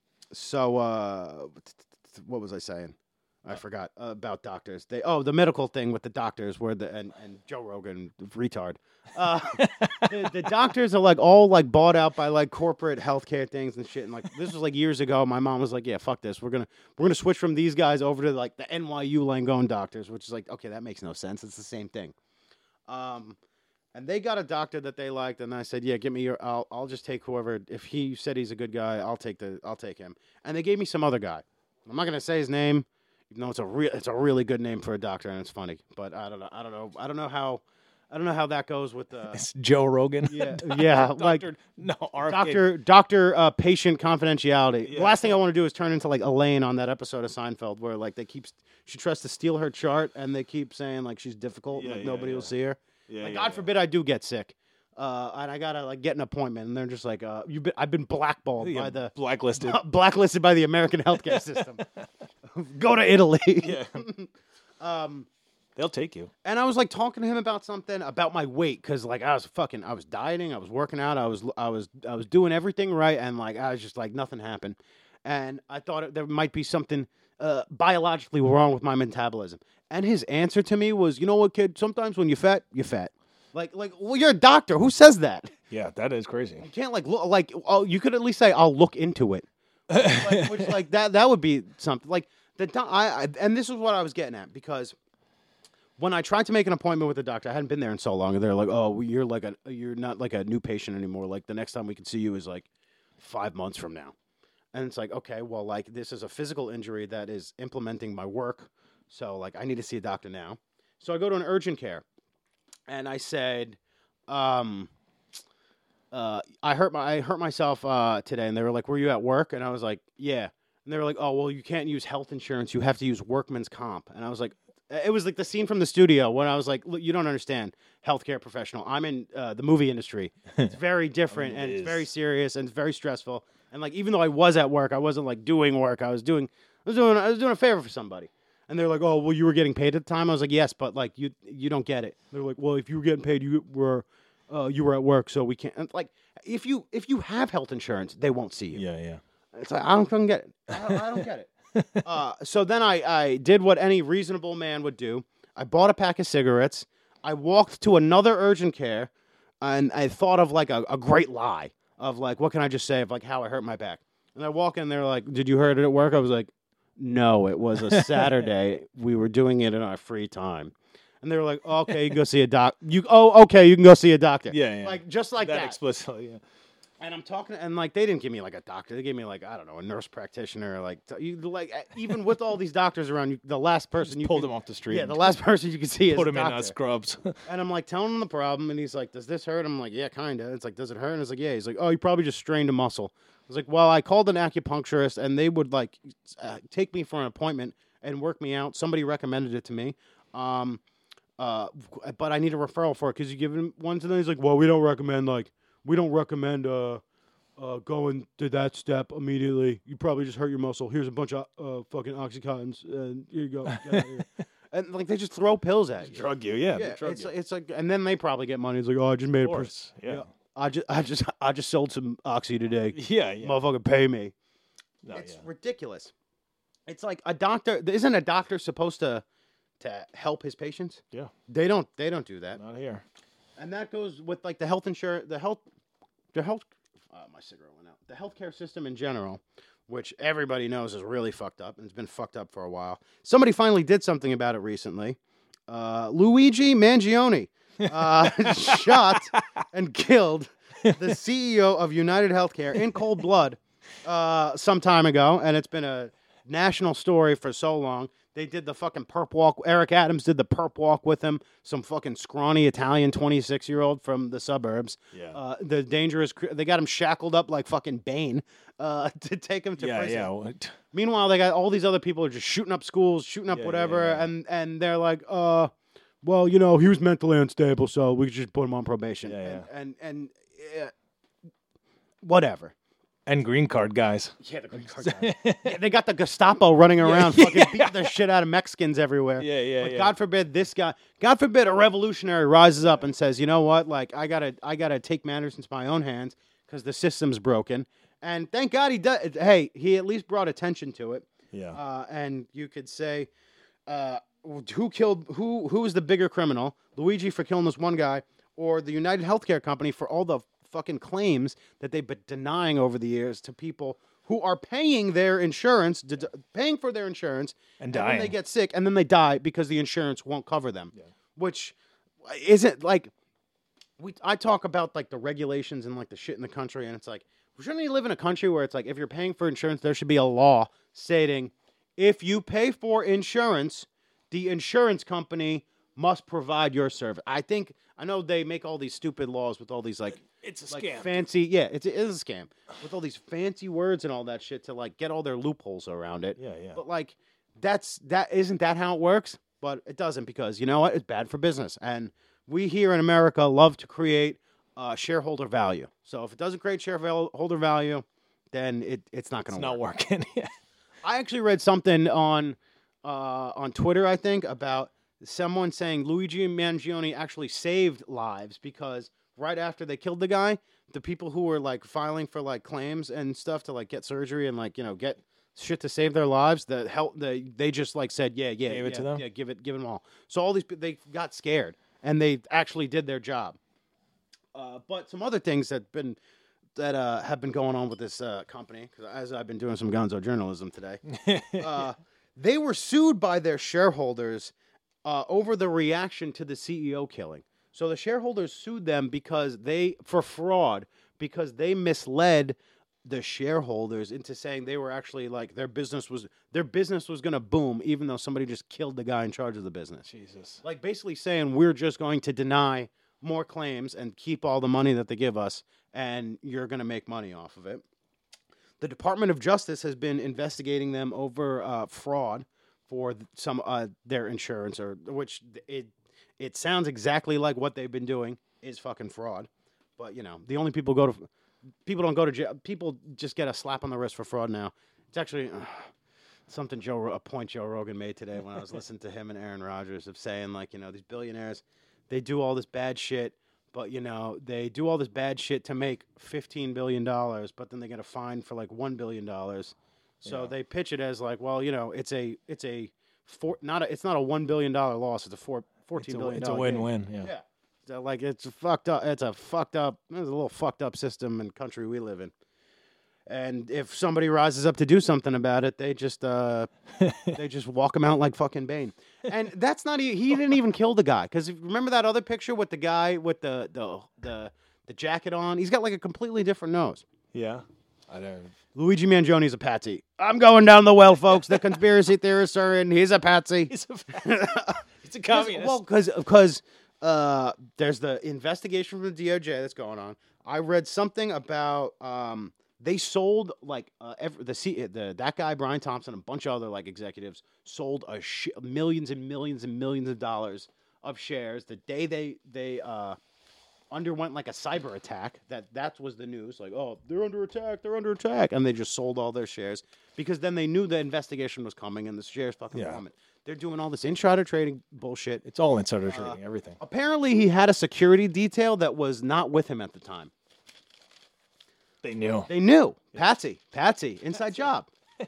so what was I saying? I forgot about doctors. The medical thing with the doctors where and Joe Rogan retard. The doctors are like all like bought out by like corporate healthcare things and shit. And like this was like years ago. My mom was like, "Yeah, fuck this. We're gonna switch from these guys over to like the NYU Langone doctors," which is like, okay, that makes no sense. It's the same thing. And they got a doctor that they liked, and I said, "Yeah, give me your. I'll just take whoever. If he said he's a good guy, I'll take him." And they gave me some other guy. I'm not gonna say his name. Even though it's a really good name for a doctor and it's funny, but I don't know how that goes with the It's Joe Rogan. yeah like doctor patient confidentiality. The last thing I want to do is turn into like Elaine on that episode of Seinfeld where like she tries to steal her chart and they keep saying like she's difficult, like nobody will see her. God forbid I do get sick. And I gotta like get an appointment, and they're just like, I've been blackballed by the blacklisted by the American healthcare system. Go to Italy. Yeah. They'll take you. And I was like talking to him about something about my weight because like I was dieting, I was working out, I was doing everything right, and like I was just like nothing happened, and I thought there might be something biologically wrong with my metabolism. And his answer to me was, "You know what, kid? Sometimes when you're fat, you're fat." Like, well, you're a doctor. Who says that? Yeah, that is crazy. You can't like look like. Oh, you could at least say, "I'll look into it." Which like that would be something. Like and this is what I was getting at because when I tried to make an appointment with the doctor, I hadn't been there in so long, and they're like, "Oh, you're not like a new patient anymore. Like the next time we can see you is like 5 months from now." And it's like, okay, well, like this is a physical injury that is implementing my work, so like I need to see a doctor now. So I go to an urgent care. And I said, I hurt myself today. And they were like, "Were you at work?" And I was like, "Yeah." And they were like, "Oh, well, you can't use health insurance. You have to use workman's comp." And I was like, it was like the scene from the studio when I was like, "Look, you don't understand, healthcare professional. I'm in the movie industry. It's very different and it's very serious and it's very stressful. And like, even though I was at work, I wasn't like doing work. I was doing a favor for somebody." And they're like, "Oh, well, you were getting paid at the time?" I was like, "Yes, but like you don't get it." They're like, "Well, if you were getting paid, you were you were at work, so we can't. And, like, if you have health insurance, they won't see you. Yeah. It's like I don't fucking get it. I don't get it. So then I did what any reasonable man would do. I bought a pack of cigarettes. I walked to another urgent care, and I thought of like a great lie of like, what can I just say of like how I hurt my back? And I walk in, they're like, "Did you hurt it at work?" I was like, "No, it was a Saturday. We were doing it in our free time." And they were like, "Okay, you can go see a doc. Okay, you can go see a doctor." Yeah. Like just like that. explicitly. Yeah. And I'm talking, and like they didn't give me like a doctor. They gave me like, I don't know, a nurse practitioner. Like even with all these doctors around, the last person you Pulled could- him off the street. Yeah, the last person you can see is Put a him in doctor. scrubs. And I'm like telling him the problem, and he's like, "Does this hurt?" I'm like, "Yeah, kinda." It's like, "Does it hurt?" And it's like, "Yeah." He's like, "Oh, you probably just strained a muscle." I was like, "Well, I called an acupuncturist, and they would like take me for an appointment and work me out. Somebody recommended it to me, but I need a referral for it because you give him one to them." He's like, "Well, we don't recommend going to that step immediately. You probably just hurt your muscle. Here's a bunch of fucking Oxycontins, and here you go." Get out of here." And like they just throw pills at you. Drug you, yeah. Yeah, drug you. it's like, and then they probably get money. It's like, "Oh, I just made Of a course, yeah. I just sold some oxy today. Yeah. Motherfucker, pay me." No, It's yeah. ridiculous. It's like a doctor. Isn't a doctor supposed to help his patients? Yeah. They don't do that. Not here. And that goes with like the health insurance, my cigarette went out. The healthcare system in general, which everybody knows is really fucked up and it's been fucked up for a while. Somebody finally did something about it recently. Luigi Mangione shot and killed the CEO of United Healthcare in cold blood some time ago, and it's been a national story for so long. They did the fucking perp walk. Eric Adams did the perp walk with him. Some fucking scrawny Italian 26-year-old from the suburbs. Yeah. The dangerous. They got him shackled up like fucking Bane to take him to prison. Yeah. Meanwhile, they got all these other people who are just shooting up schools, shooting up Yeah, whatever, yeah. and they're like, well, you know, he was mentally unstable, so we just put him on probation. Yeah, And whatever. And green card guys. Yeah, the green card guys. Yeah, they got the Gestapo running around, fucking beating the shit out of Mexicans everywhere. Yeah. But God forbid God forbid a revolutionary rises up and says, "You know what? Like, I gotta take matters into my own hands because the system's broken." And thank God he does. Hey, he at least brought attention to it. Yeah. And you could say, who was the bigger criminal? Luigi for killing this one guy, or the United Healthcare Company for all the fucking claims that they've been denying over the years to people who are paying their insurance, paying for their insurance, And then dying. they get sick, and then they die because the insurance won't cover them. Which isn't like I talk about like the regulations and like the shit in the country, and it's like, shouldn't you live in a country where it's like if you're paying for insurance, there should be a law stating if you pay for insurance, the insurance company must provide your service. I know they make all these stupid laws with all these like It's a like scam. fancy, yeah, it is a scam with all these fancy words and all that shit to like get all their loopholes around it. Yeah. But like isn't that how it works? But it doesn't, because you know what? It's bad for business, and we here in America love to create shareholder value. So if it doesn't create shareholder value, then it's not going It's to work. not working. Yeah. I actually read something on Twitter, I think, about someone saying Luigi Mangione actually saved lives because right after they killed the guy, the people who were like filing for like claims and stuff to like get surgery and like, you know, get shit to save their lives, they just like said, Gave it to them? Yeah, give them all. So all these they got scared and they actually did their job. But some other things that have been going on with this company, because as I've been doing some gonzo journalism today, they were sued by their shareholders over the reaction to the CEO killing. So the shareholders sued them for fraud because they misled the shareholders into saying they were actually like their business was going to boom even though somebody just killed the guy in charge of the business. Jesus. Like basically saying we're just going to deny more claims and keep all the money that they give us, and you're going to make money off of it. The Department of Justice has been investigating them over fraud for some their insurance, which it sounds exactly like what they've been doing is fucking fraud. But you know, the only people don't go to jail. People just get a slap on the wrist for fraud now. It's actually something a point Joe Rogan made today when I was listening to him and Aaron Rodgers of saying like, you know, these billionaires, they do all this bad shit, But they do all this bad shit to make $15 billion, but then they get a fine for like $1 billion. So they pitch it as like, well, it's it's not a $1 billion loss. It's a $14 billion. It's a win-win. gain. Yeah. So, like it's fucked up. It's a little fucked up system and country we live in. And if somebody rises up to do something about it, they just walk him out like fucking Bane. And that's not he didn't even kill the guy, because remember that other picture with the guy with the jacket on? He's got like a completely different nose. Yeah. I don't. Luigi Mangioni's a patsy. I'm going down the well, folks. The conspiracy theorists are in. He's a patsy. He's a communist. Well, because there's the investigation from the DOJ that's going on. I read something about they sold like that guy Brian Thompson and a bunch of other like executives sold millions and millions and millions of dollars of shares the day they underwent like a cyber attack. That was the news. Like, oh, they're under attack, and they just sold all their shares because then they knew the investigation was coming and the shares fucking plummet. They're doing all this insider trading bullshit. It's all insider trading, everything. Apparently, he had a security detail that was not with him at the time. They knew. They knew. Patsy, inside job.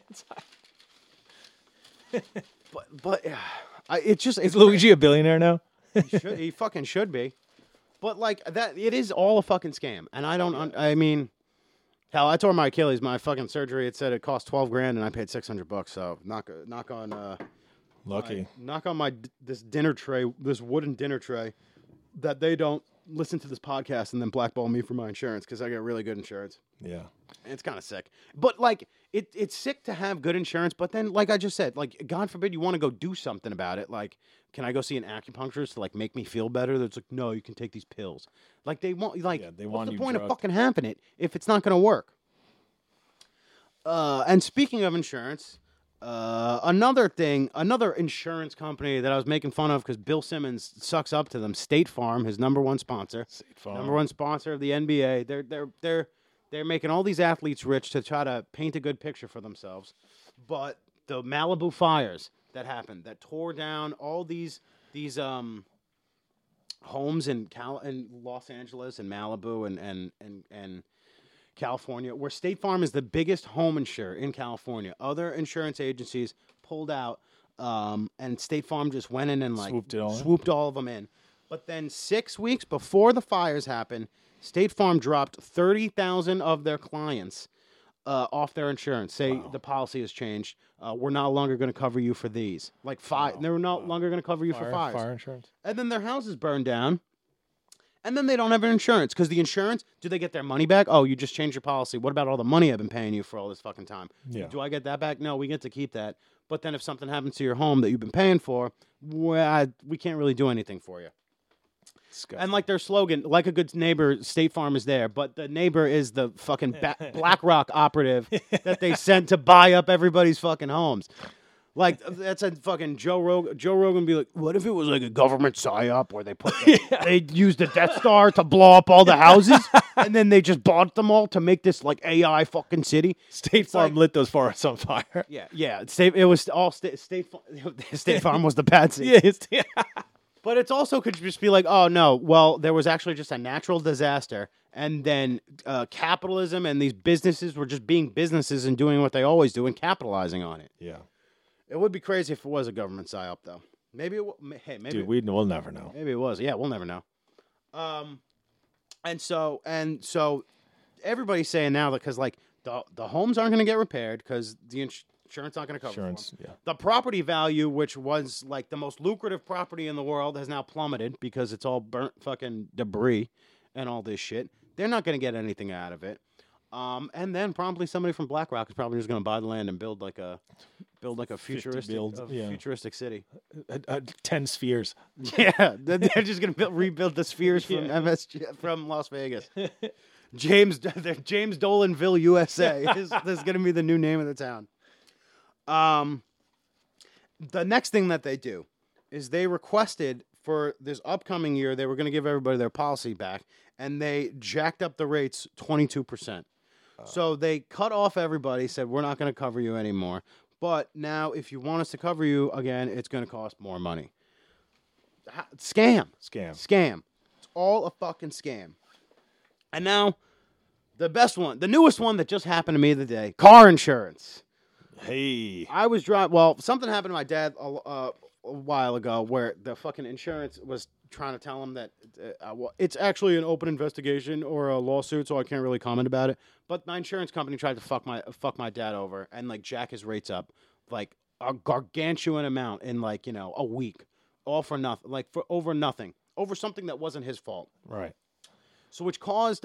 but Is Luigi a billionaire now? He fucking should be. But like that, it is all a fucking scam, and I don't. I mean, hell, I tore my Achilles. My fucking surgery. It said it cost $12,000, and I paid $600. So knock on. Lucky. Knock on this dinner tray, this wooden dinner tray, that they don't listen to this podcast and then blackball me for my insurance because I get really good insurance. Yeah. And it's kind of sick. But like it's sick to have good insurance, but then like I just said, like God forbid you want to go do something about it. Like, can I go see an acupuncturist to like make me feel better? That's like, no, you can take these pills. Like they want what's the point of fucking having it if it's not going to work? And speaking of insurance, another insurance company that I was making fun of because Bill Simmons sucks up to them, State Farm, his number one sponsor. State Farm. Number one sponsor of the NBA. They're making all these athletes rich to try to paint a good picture for themselves. But the Malibu fires that happened, that tore down all these homes in Los Angeles and Malibu and California, where State Farm is the biggest home insurer in California. Other insurance agencies pulled out, and State Farm just went in and like swooped all of them in. But then 6 weeks before the fires happened, State Farm dropped 30,000 of their clients off their insurance. The policy has changed. We're no longer going to cover you for these. Like they're no longer going to cover you for fires. Fire insurance. And then their houses burned down. And then they don't have insurance because the insurance, do they get their money back? Oh, you just changed your policy. What about all the money I've been paying you for all this fucking time? Yeah. Do I get that back? No, we get to keep that. But then if something happens to your home that you've been paying for, we can't really do anything for you. And like their slogan, like a good neighbor, State Farm is there. But the neighbor is the fucking BlackRock operative that they sent to buy up everybody's fucking homes. Like, that's a fucking Joe Rogan. Joe Rogan be like, what if it was like a government psyop where they put they used the Death Star to blow up all the houses, and then they just bought them all to make this like AI fucking city? State Farm lit those forests on fire. Yeah. It was all State Farm was the patsy. Yeah. But it's also could just be like, oh no, well there was actually just a natural disaster, and then capitalism and these businesses were just being businesses and doing what they always do and capitalizing on it. Yeah. It would be crazy if it was a government psyop, though. Maybe it. Maybe. Dude, we'll never know. Maybe it was. Yeah, we'll never know. And so everybody's saying now that because like the homes aren't going to get repaired because the insurance not going to cover insurance. them. Yeah. The property value, which was like the most lucrative property in the world, has now plummeted because it's all burnt fucking debris and all this shit. They're not going to get anything out of it. And then probably somebody from BlackRock is probably just going to buy the land and build like a futuristic city. 10 spheres. Yeah, they're just going to rebuild the spheres from from Las Vegas. James Dolanville, USA is going to be the new name of the town. The next thing that they do is they requested for this upcoming year they were going to give everybody their policy back, and they jacked up the rates 22%. So they cut off everybody, said we're not going to cover you anymore. But now, if you want us to cover you again, it's going to cost more money. Scam. It's all a fucking scam. And now, the best one, the newest one that just happened to me the day, car insurance. Hey. I was driving. Well, something happened to my dad a while ago where the fucking insurance was trying to tell him that it's actually an open investigation or a lawsuit, so I can't really comment about it. But my insurance company tried to fuck my dad over and like jack his rates up like a gargantuan amount in like a week, all for nothing, like for over nothing, over something that wasn't his fault. Right. So which caused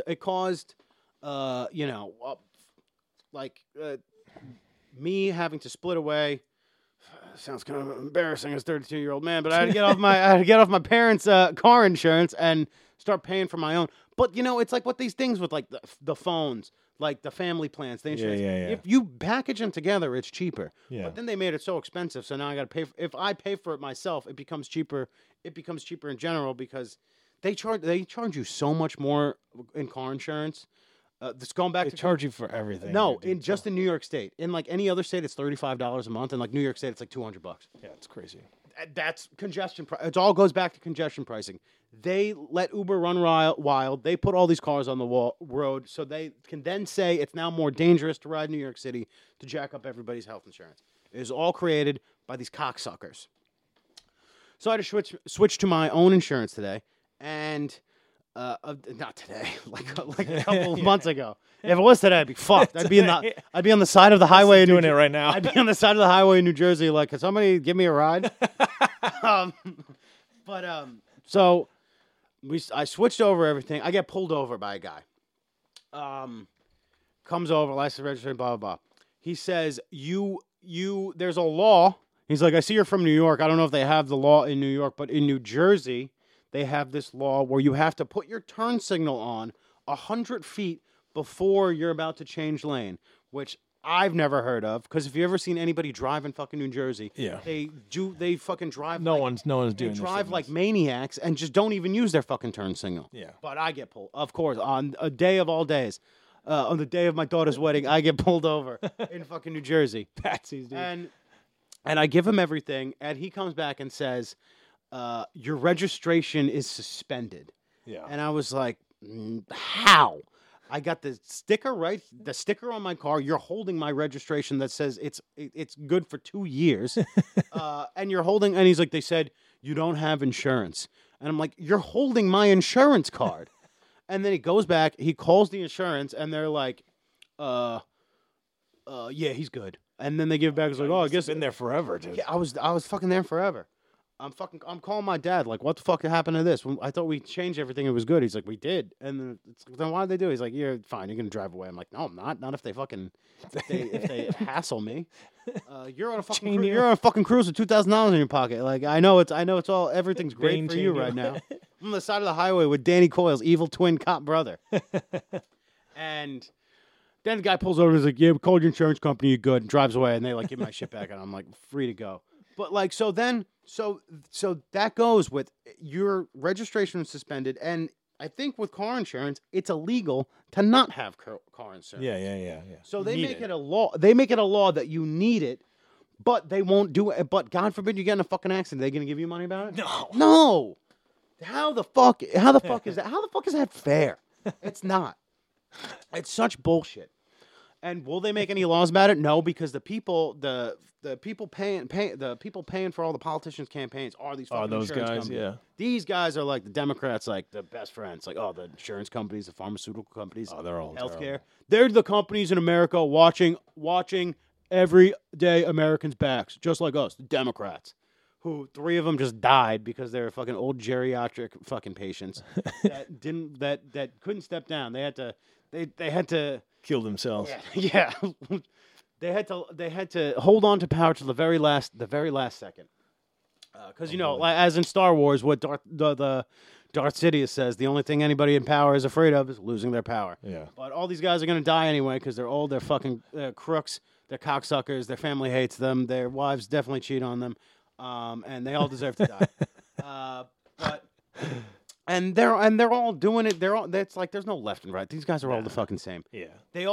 me having to split away. Sounds kind of embarrassing as a 32-year-old man, but I had to get off my parents' car insurance and start paying for my own. But it's like what these things with like the phones, like the family plans, the insurance. Yeah. If you package them together, it's cheaper. Yeah. But then they made it so expensive, so now I got to pay. If I pay for it myself, it becomes cheaper. It becomes cheaper in general because they charge you so much more in car insurance. This going back They to charge you for everything. no, here, dude. just in New York State. In like any other state, it's $35 a month, and like New York State, it's like $200. Yeah, it's crazy. That's congestion. It all goes back to congestion pricing. They let Uber run wild. They put all these cars on the road, so they can then say it's now more dangerous to ride New York City to jack up everybody's health insurance. It is all created by these cocksuckers. So I had to switch to my own insurance today, and. Not today, like a couple of months ago. If it was today, I'd be fucked. I'd be on the side of the highway. Doing it right now. I'd be on the side of the highway in New Jersey. Like, can somebody give me a ride? So I switched over everything. I get pulled over by a guy. Comes over, license registration, blah blah blah. He says, "You. There's a law." He's like, "I see you're from New York. I don't know if they have the law in New York, but in New Jersey." They have this law where you have to put your turn signal on 100 feet before you're about to change lane, which I've never heard of. Because if you've ever seen anybody drive in fucking New Jersey, Yeah. they fucking drive. No like, one's they doing their drive like signals. maniacs and just don't even use their fucking turn signal. Yeah. But I get pulled, of course, on a day of all days. On the day of my daughter's wedding, I get pulled over in fucking New Jersey. Patsies, dude. And I give him everything, and he comes back and says, your registration is suspended. Yeah. And I was like, how? I got the sticker on my car. You're holding my registration that says it's good for 2 years. And he's like, they said, you don't have insurance. And I'm like, you're holding my insurance card. And then he goes back, he calls the insurance, and they're like, yeah, he's good. And then they give back, it's like, oh, I guess been there forever, dude. yeah, I was fucking there forever. I'm calling my dad, like, what the fuck happened to this? I thought we changed everything. It was good. He's like, we did. And then it's like, then why did they do it? He's like, you're fine. You're going to drive away. I'm like, no, I'm not. Not if they fucking, if they hassle me. You're on a fucking cruise with $2,000 in your pocket. Like, I know it's all, everything's great Bane for you changer. right now. I'm on the side of the highway with Danny Coyle's evil twin cop brother. And then the guy pulls over and is like, yeah, we called your insurance company. You're good. And drives away. And they like give my shit back. And I'm like, free to go. But like, so that goes with your registration is suspended, and I think with car insurance, it's illegal to not have car insurance. Yeah. So they make it a law. They make it a law that you need it, but they won't do it. But God forbid you get in a fucking accident, are they gonna give you money about it? No. How the fuck is that? How the fuck is that fair? It's not. It's such bullshit. And will they make any laws about it? No, because the people paying for all the politicians' campaigns are these fucking those insurance guys, companies. yeah. These guys are like the Democrats, like the best friends. Like, oh, the insurance companies, the pharmaceutical companies, they're all healthcare. terrible. They're the companies in America watching everyday Americans' backs, just like us, the Democrats. Who 3 of them just died because they're fucking old geriatric fucking patients that couldn't step down. They had to Kill themselves. yeah. They had to hold on to power to the very last second. Because like, as in Star Wars, what Darth Sidious says, the only thing anybody in power is afraid of is losing their power. Yeah. But all these guys are gonna die anyway because they're old, they're fucking crooks, they're cocksuckers, their family hates them, their wives definitely cheat on them, and they all deserve to die. And they're all doing it. That's like there's no left and right. These guys are all the fucking same. Yeah.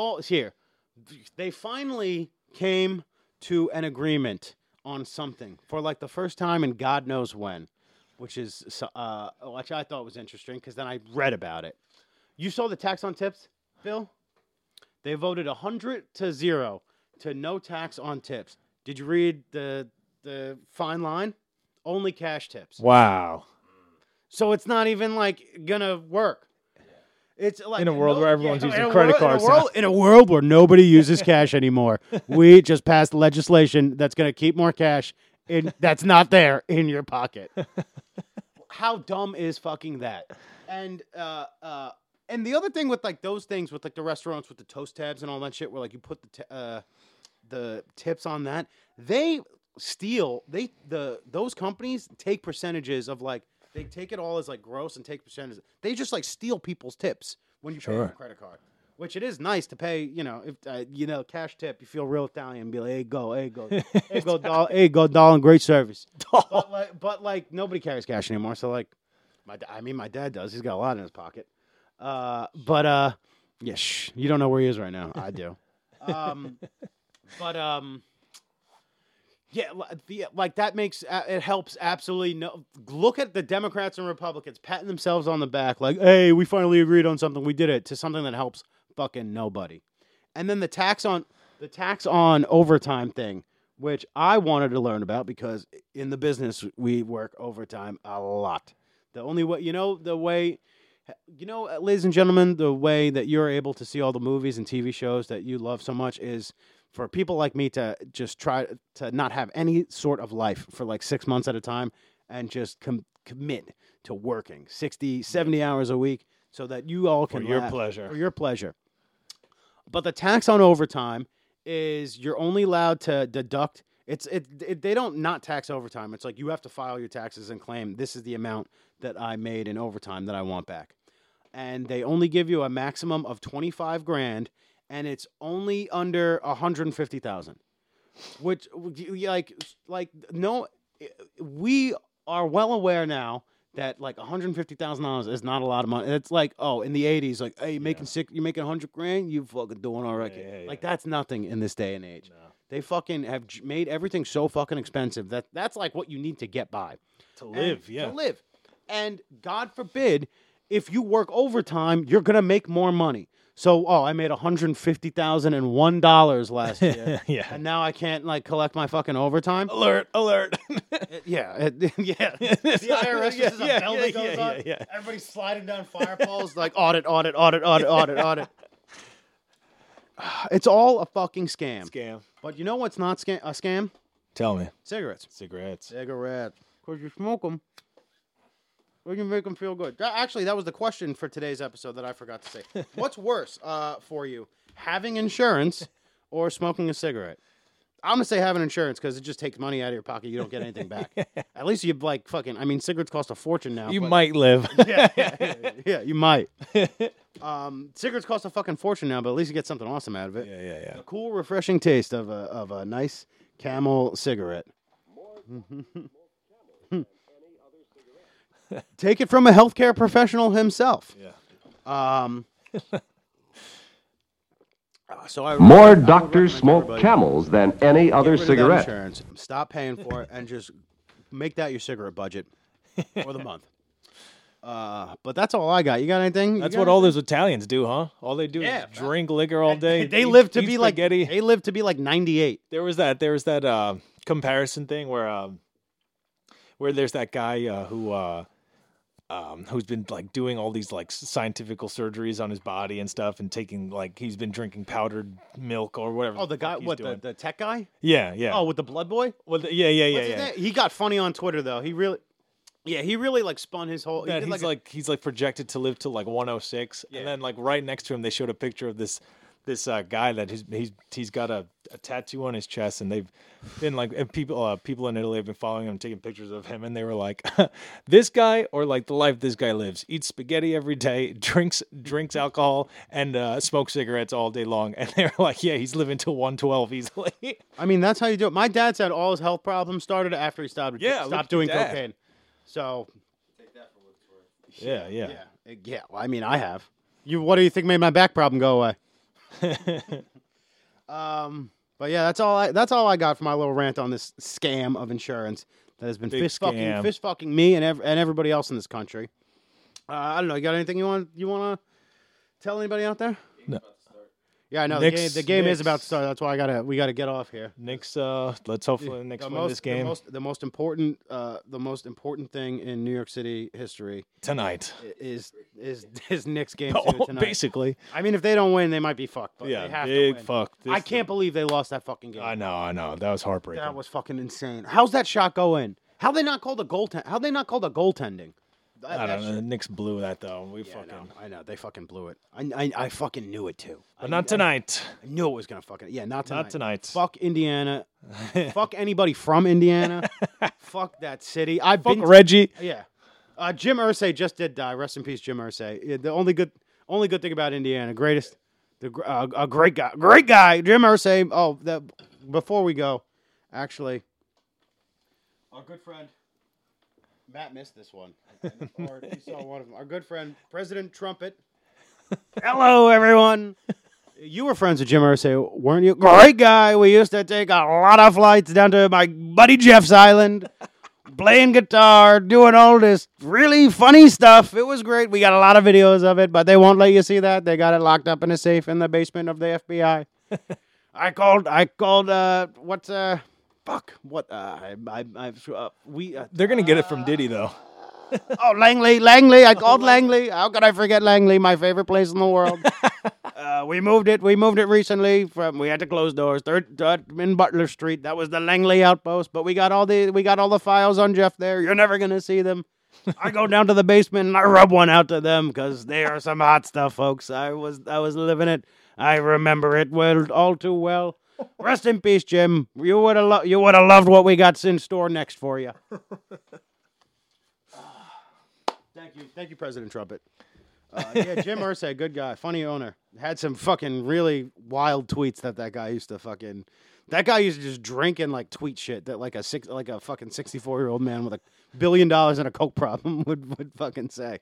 They finally came to an agreement on something for like the first time in God knows when. which I thought was interesting because then I read about it. You saw the tax on tips, Bill? They voted 100-0 to no tax on tips. Did you read the fine line? Only cash tips. Wow. So it's not even gonna work. It's like In a world where everyone's using in a credit world- cards. In a world where nobody uses cash anymore, we just passed legislation that's gonna keep more cash that's not there in your pocket. How dumb is fucking that? And the other thing with those things with the restaurants with the toast tabs and all that shit, where you put the tips on that, they steal. Those companies take percentages of they take it all as gross and take percentages. They just steal people's tips when you pay with a credit card. Which it is nice to pay, if cash tip, you feel real Italian, be like, hey go, darling, great service. But nobody carries cash anymore. So my dad does. He's got a lot in his pocket. You don't know where he is right now. I do. That makes it helps absolutely no. Look at the Democrats and Republicans patting themselves on the back, hey, we finally agreed on something, we did it, to something that helps fucking nobody. And then the tax on overtime thing, which I wanted to learn about because in the business we work overtime a lot. The only way, ladies and gentlemen, the way that you're able to see all the movies and TV shows that you love so much is for people like me to just try to not have any sort of life for 6 months at a time and just commit to working 60, 70 hours a week so that you all can For your laugh. pleasure. For your pleasure. But the tax on overtime is you're only allowed to deduct. They don't not tax overtime. It's you have to file your taxes and claim this is the amount that I made in overtime that I want back. And they only give you a maximum of $25,000, and it's only under $150,000. Which no, we are well aware now that $150,000 is not a lot of money. It's in the 80s, hey, you're making $100,000, you fucking doing all right. Yeah. That's nothing in this day and age. No. They fucking have made everything so fucking expensive that's what you need to get by. To live. To live. And God forbid, if you work overtime, you're going to make more money. So, I made $150,001 last year. Yeah. And now I can't collect my fucking overtime. Alert. Yeah. The IRS just a bell that goes on. Yeah. Everybody's sliding down fire poles audit. It's all a fucking scam. But you know what's not a scam? Tell me. Cigarettes. Cigarettes. Because you smoke them. Or you make them feel good. Actually, that was the question for today's episode that I forgot to say. What's worse for you, having insurance or smoking a cigarette? I'm going to say having insurance because it just takes money out of your pocket. You don't get anything back. At least you cigarettes cost a fortune now. You might live. Yeah, you might. Cigarettes cost a fucking fortune now, but at least you get something awesome out of it. Yeah. A cool, refreshing taste of a nice Camel cigarette. Take it from a healthcare professional himself. Yeah. More doctors smoke Camels than any other Get rid of that cigarette. insurance. Stop paying for it and just make that your cigarette budget for the month. But that's all I got. You got anything? That's what all those Italians do, huh? All they do is drink liquor all day. They live to eat be spaghetti. they live to be 98. There was that comparison thing where there's that guy who's been doing all these scientific surgeries on his body and stuff, and taking he's been drinking powdered milk or whatever. Oh, the guy, he's what doing. the tech guy? Yeah. Oh, with the blood boy? Well, What's his name? He got funny on Twitter though. He really spun his whole. That he's projected to live till 106, and then right next to him they showed a picture of this guy that he's got a tattoo on his chest, and they've been and people in Italy have been following him, taking pictures of him, and they were like, this guy or the life this guy lives: eats spaghetti every day, drinks alcohol, and smokes cigarettes all day long. And they were like, yeah, he's living till 112 easily. I mean, that's how you do it. My dad said all his health problems started after he stopped doing cocaine. So Take that for what it's worth. Yeah. Well, I mean, I have. What do you think made my back problem go away? But yeah, that's all I got for my little rant on this scam of insurance that has been Big fist scam. fucking me and everybody else in this country. I don't know. You got anything you want to tell anybody out there? No. Yeah, I know. Knicks- the game is Knicks. about to start. That's why we gotta get off here. Knicks. Let's hopefully the Knicks win this game The most important thing in New York City history tonight. is Knicks game Oh, 2 tonight. basically. I mean, if they don't win, they might be fucked. But Yeah, they have big to win. fuck. I can't believe they lost that fucking game. I know. That was heartbreaking. That was fucking insane. How's that shot go in? How they not called a goaltend? How they not called a goaltending? I don't know. The Knicks blew that though. I know. They fucking blew it. I fucking knew it too. But not tonight. I knew it was gonna fucking. Yeah, not tonight. Not tonight. Fuck Indiana. Fuck anybody from Indiana. Fuck that city. I've Fuck been. Reggie. Yeah. Jim Irsay just did die. Rest in peace, Jim Irsay. Yeah, the only good thing about Indiana, a great guy, Jim Irsay. Oh, before we go, actually, our good friend Matt missed this one, or he saw one of them. Our good friend President Trumpet. Hello, everyone. You were friends with Jim Irsay, weren't you? Great guy. We used to take a lot of flights down to my buddy Jeff's island. Playing guitar, doing all this really funny stuff. It was great. We got a lot of videos of it, but they won't let you see that. They got it locked up in a safe in the basement of the FBI. I called, They're gonna get it from Diddy though. Langley. I called Langley. How could I forget Langley, my favorite place in the world? We moved it recently. We had to close doors. Third in Butler Street. That was the Langley outpost. But we got all the files on Jeff there. You're never gonna see them. I go down to the basement and I rub one out to them because they are some hot stuff, folks. I was living it. I remember it all too well. Rest in peace, Jim. You would have loved what we got in store next for you. Thank you, President Trumpet. Jim Irsay, good guy, funny owner. Had some fucking really wild tweets that guy used to fucking. That guy used to just drink and like tweet shit that like a fucking 64-year-old man with $1 billion and a coke problem would fucking say.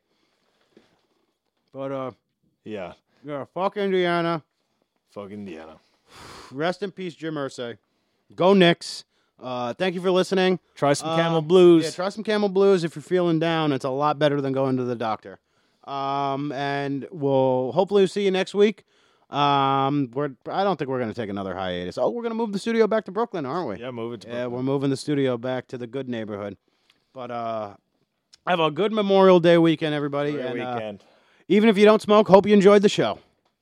But Yeah. Fuck Indiana. Fuck Indiana. Rest in peace, Jim Irsay. Go Knicks. Thank you for listening. Try some Camel Blues. Yeah, try some Camel Blues if you're feeling down. It's a lot better than going to the doctor. And we'll hopefully see you next week. I don't think we're going to take another hiatus. Oh, we're going to move the studio back to Brooklyn, aren't we? Yeah, move it to Yeah, Brooklyn. we're moving the studio back to the good neighborhood. But have a good Memorial Day weekend, everybody. Great and weekend. even if you don't smoke, hope you enjoyed the show.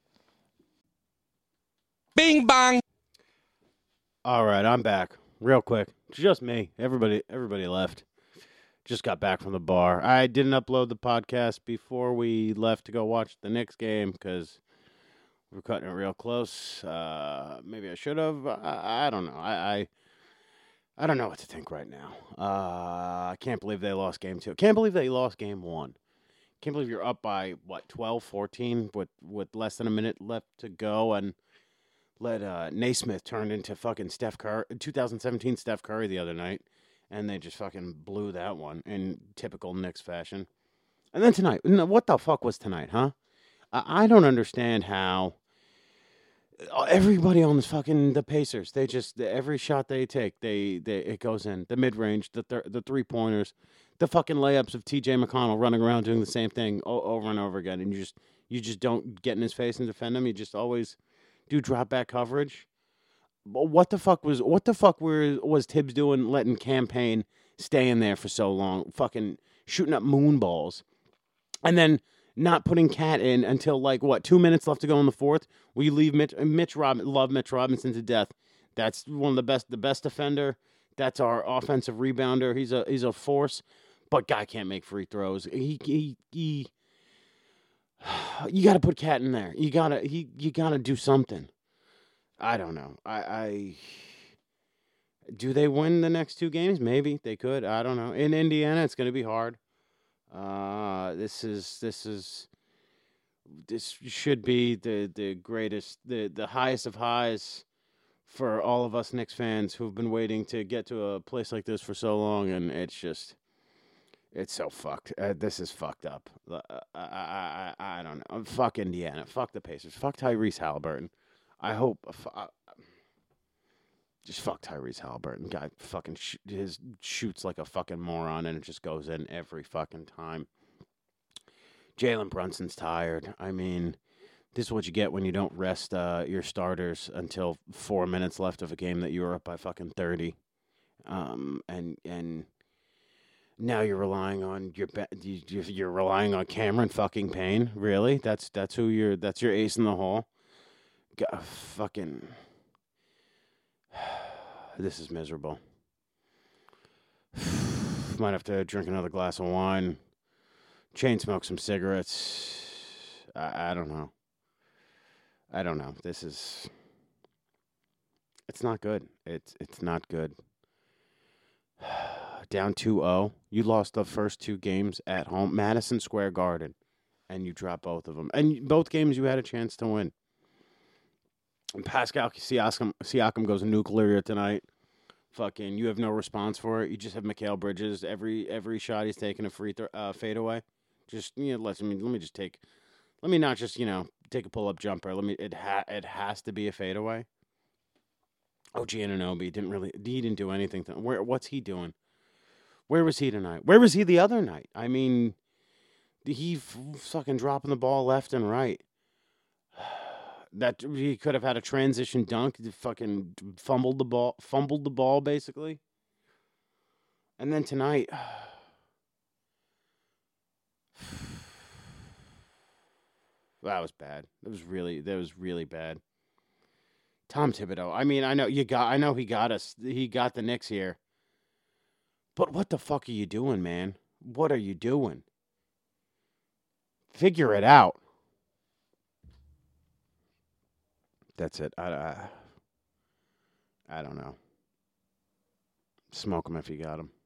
Bing bong. All right, I'm back. Real quick. It's just me. Everybody left. Just got back from the bar. I didn't upload the podcast before we left to go watch the Knicks game because we're cutting it real close. Maybe I should have. I don't know. I don't know what to think right now. I can't believe they lost game 2. Can't believe they lost game 1. Can't believe you're up by, 12, 14 with less than a minute left to go and let Naismith turn into fucking Steph Curry, 2017 Steph Curry the other night, and they just fucking blew that one in typical Knicks fashion. And then tonight, what the fuck was tonight, huh? I don't understand how everybody on this fucking the Pacers, they just every shot they take, it goes in. The mid range, the 3-pointers, the fucking layups of T.J. McConnell running around doing the same thing over and over again, and you just don't get in his face and defend him. You just always do drop back coverage. What the fuck was Tibbs doing, letting Campaign stay in there for so long, fucking shooting up moon balls, and then not putting Cat in until 2 minutes left to go in the fourth? We leave love Mitch Robinson to death. That's one of the best defender. That's our offensive rebounder. He's a force, but guy can't make free throws. He you got to put Cat in there. You gotta do something. I don't know. I do they win the next 2 games? Maybe they could. I don't know. In Indiana, it's going to be hard. This should be the greatest, the highest of highs for all of us Knicks fans who've been waiting to get to a place like this for so long, and it's so fucked. This is fucked up. I don't know. Fuck Indiana. Fuck the Pacers. Fuck Tyrese Halliburton. I hope. Just fuck Tyrese Halliburton. Guy fucking shoots like a fucking moron, and it just goes in every fucking time. Jalen Brunson's tired. I mean, this is what you get when you don't rest your starters until 4 minutes left of a game that you were up by fucking 30. And now you're relying on you're relying on Cameron fucking Payne. Really? That's your ace in the hole. Fucking. This is miserable. Might have to drink another glass of wine. Chain smoke some cigarettes. I don't know. I don't know. This is. It's not good. It's not good. Down 2-0. You lost the first 2 games at home, Madison Square Garden, and you dropped both of them. And both games you had a chance to win. And Pascal Siakam goes nuclear tonight. Fucking, you have no response for it. You just have Mikal Bridges. Every shot he's taking a free fadeaway. Just let me not just take a pull up jumper. It has to be a fadeaway. OG Anunoby didn't do anything. What's he doing? Where was he tonight? Where was he the other night? I mean, he fucking dropping the ball left and right. That he could have had a transition dunk. Fucking fumbled the ball basically. And then tonight, that was bad. That was really bad. Tom Thibodeau. I mean, I know he got us. He got the Knicks here. But what the fuck are you doing, man? What are you doing? Figure it out. That's it. I don't know. Smoke him if you got him.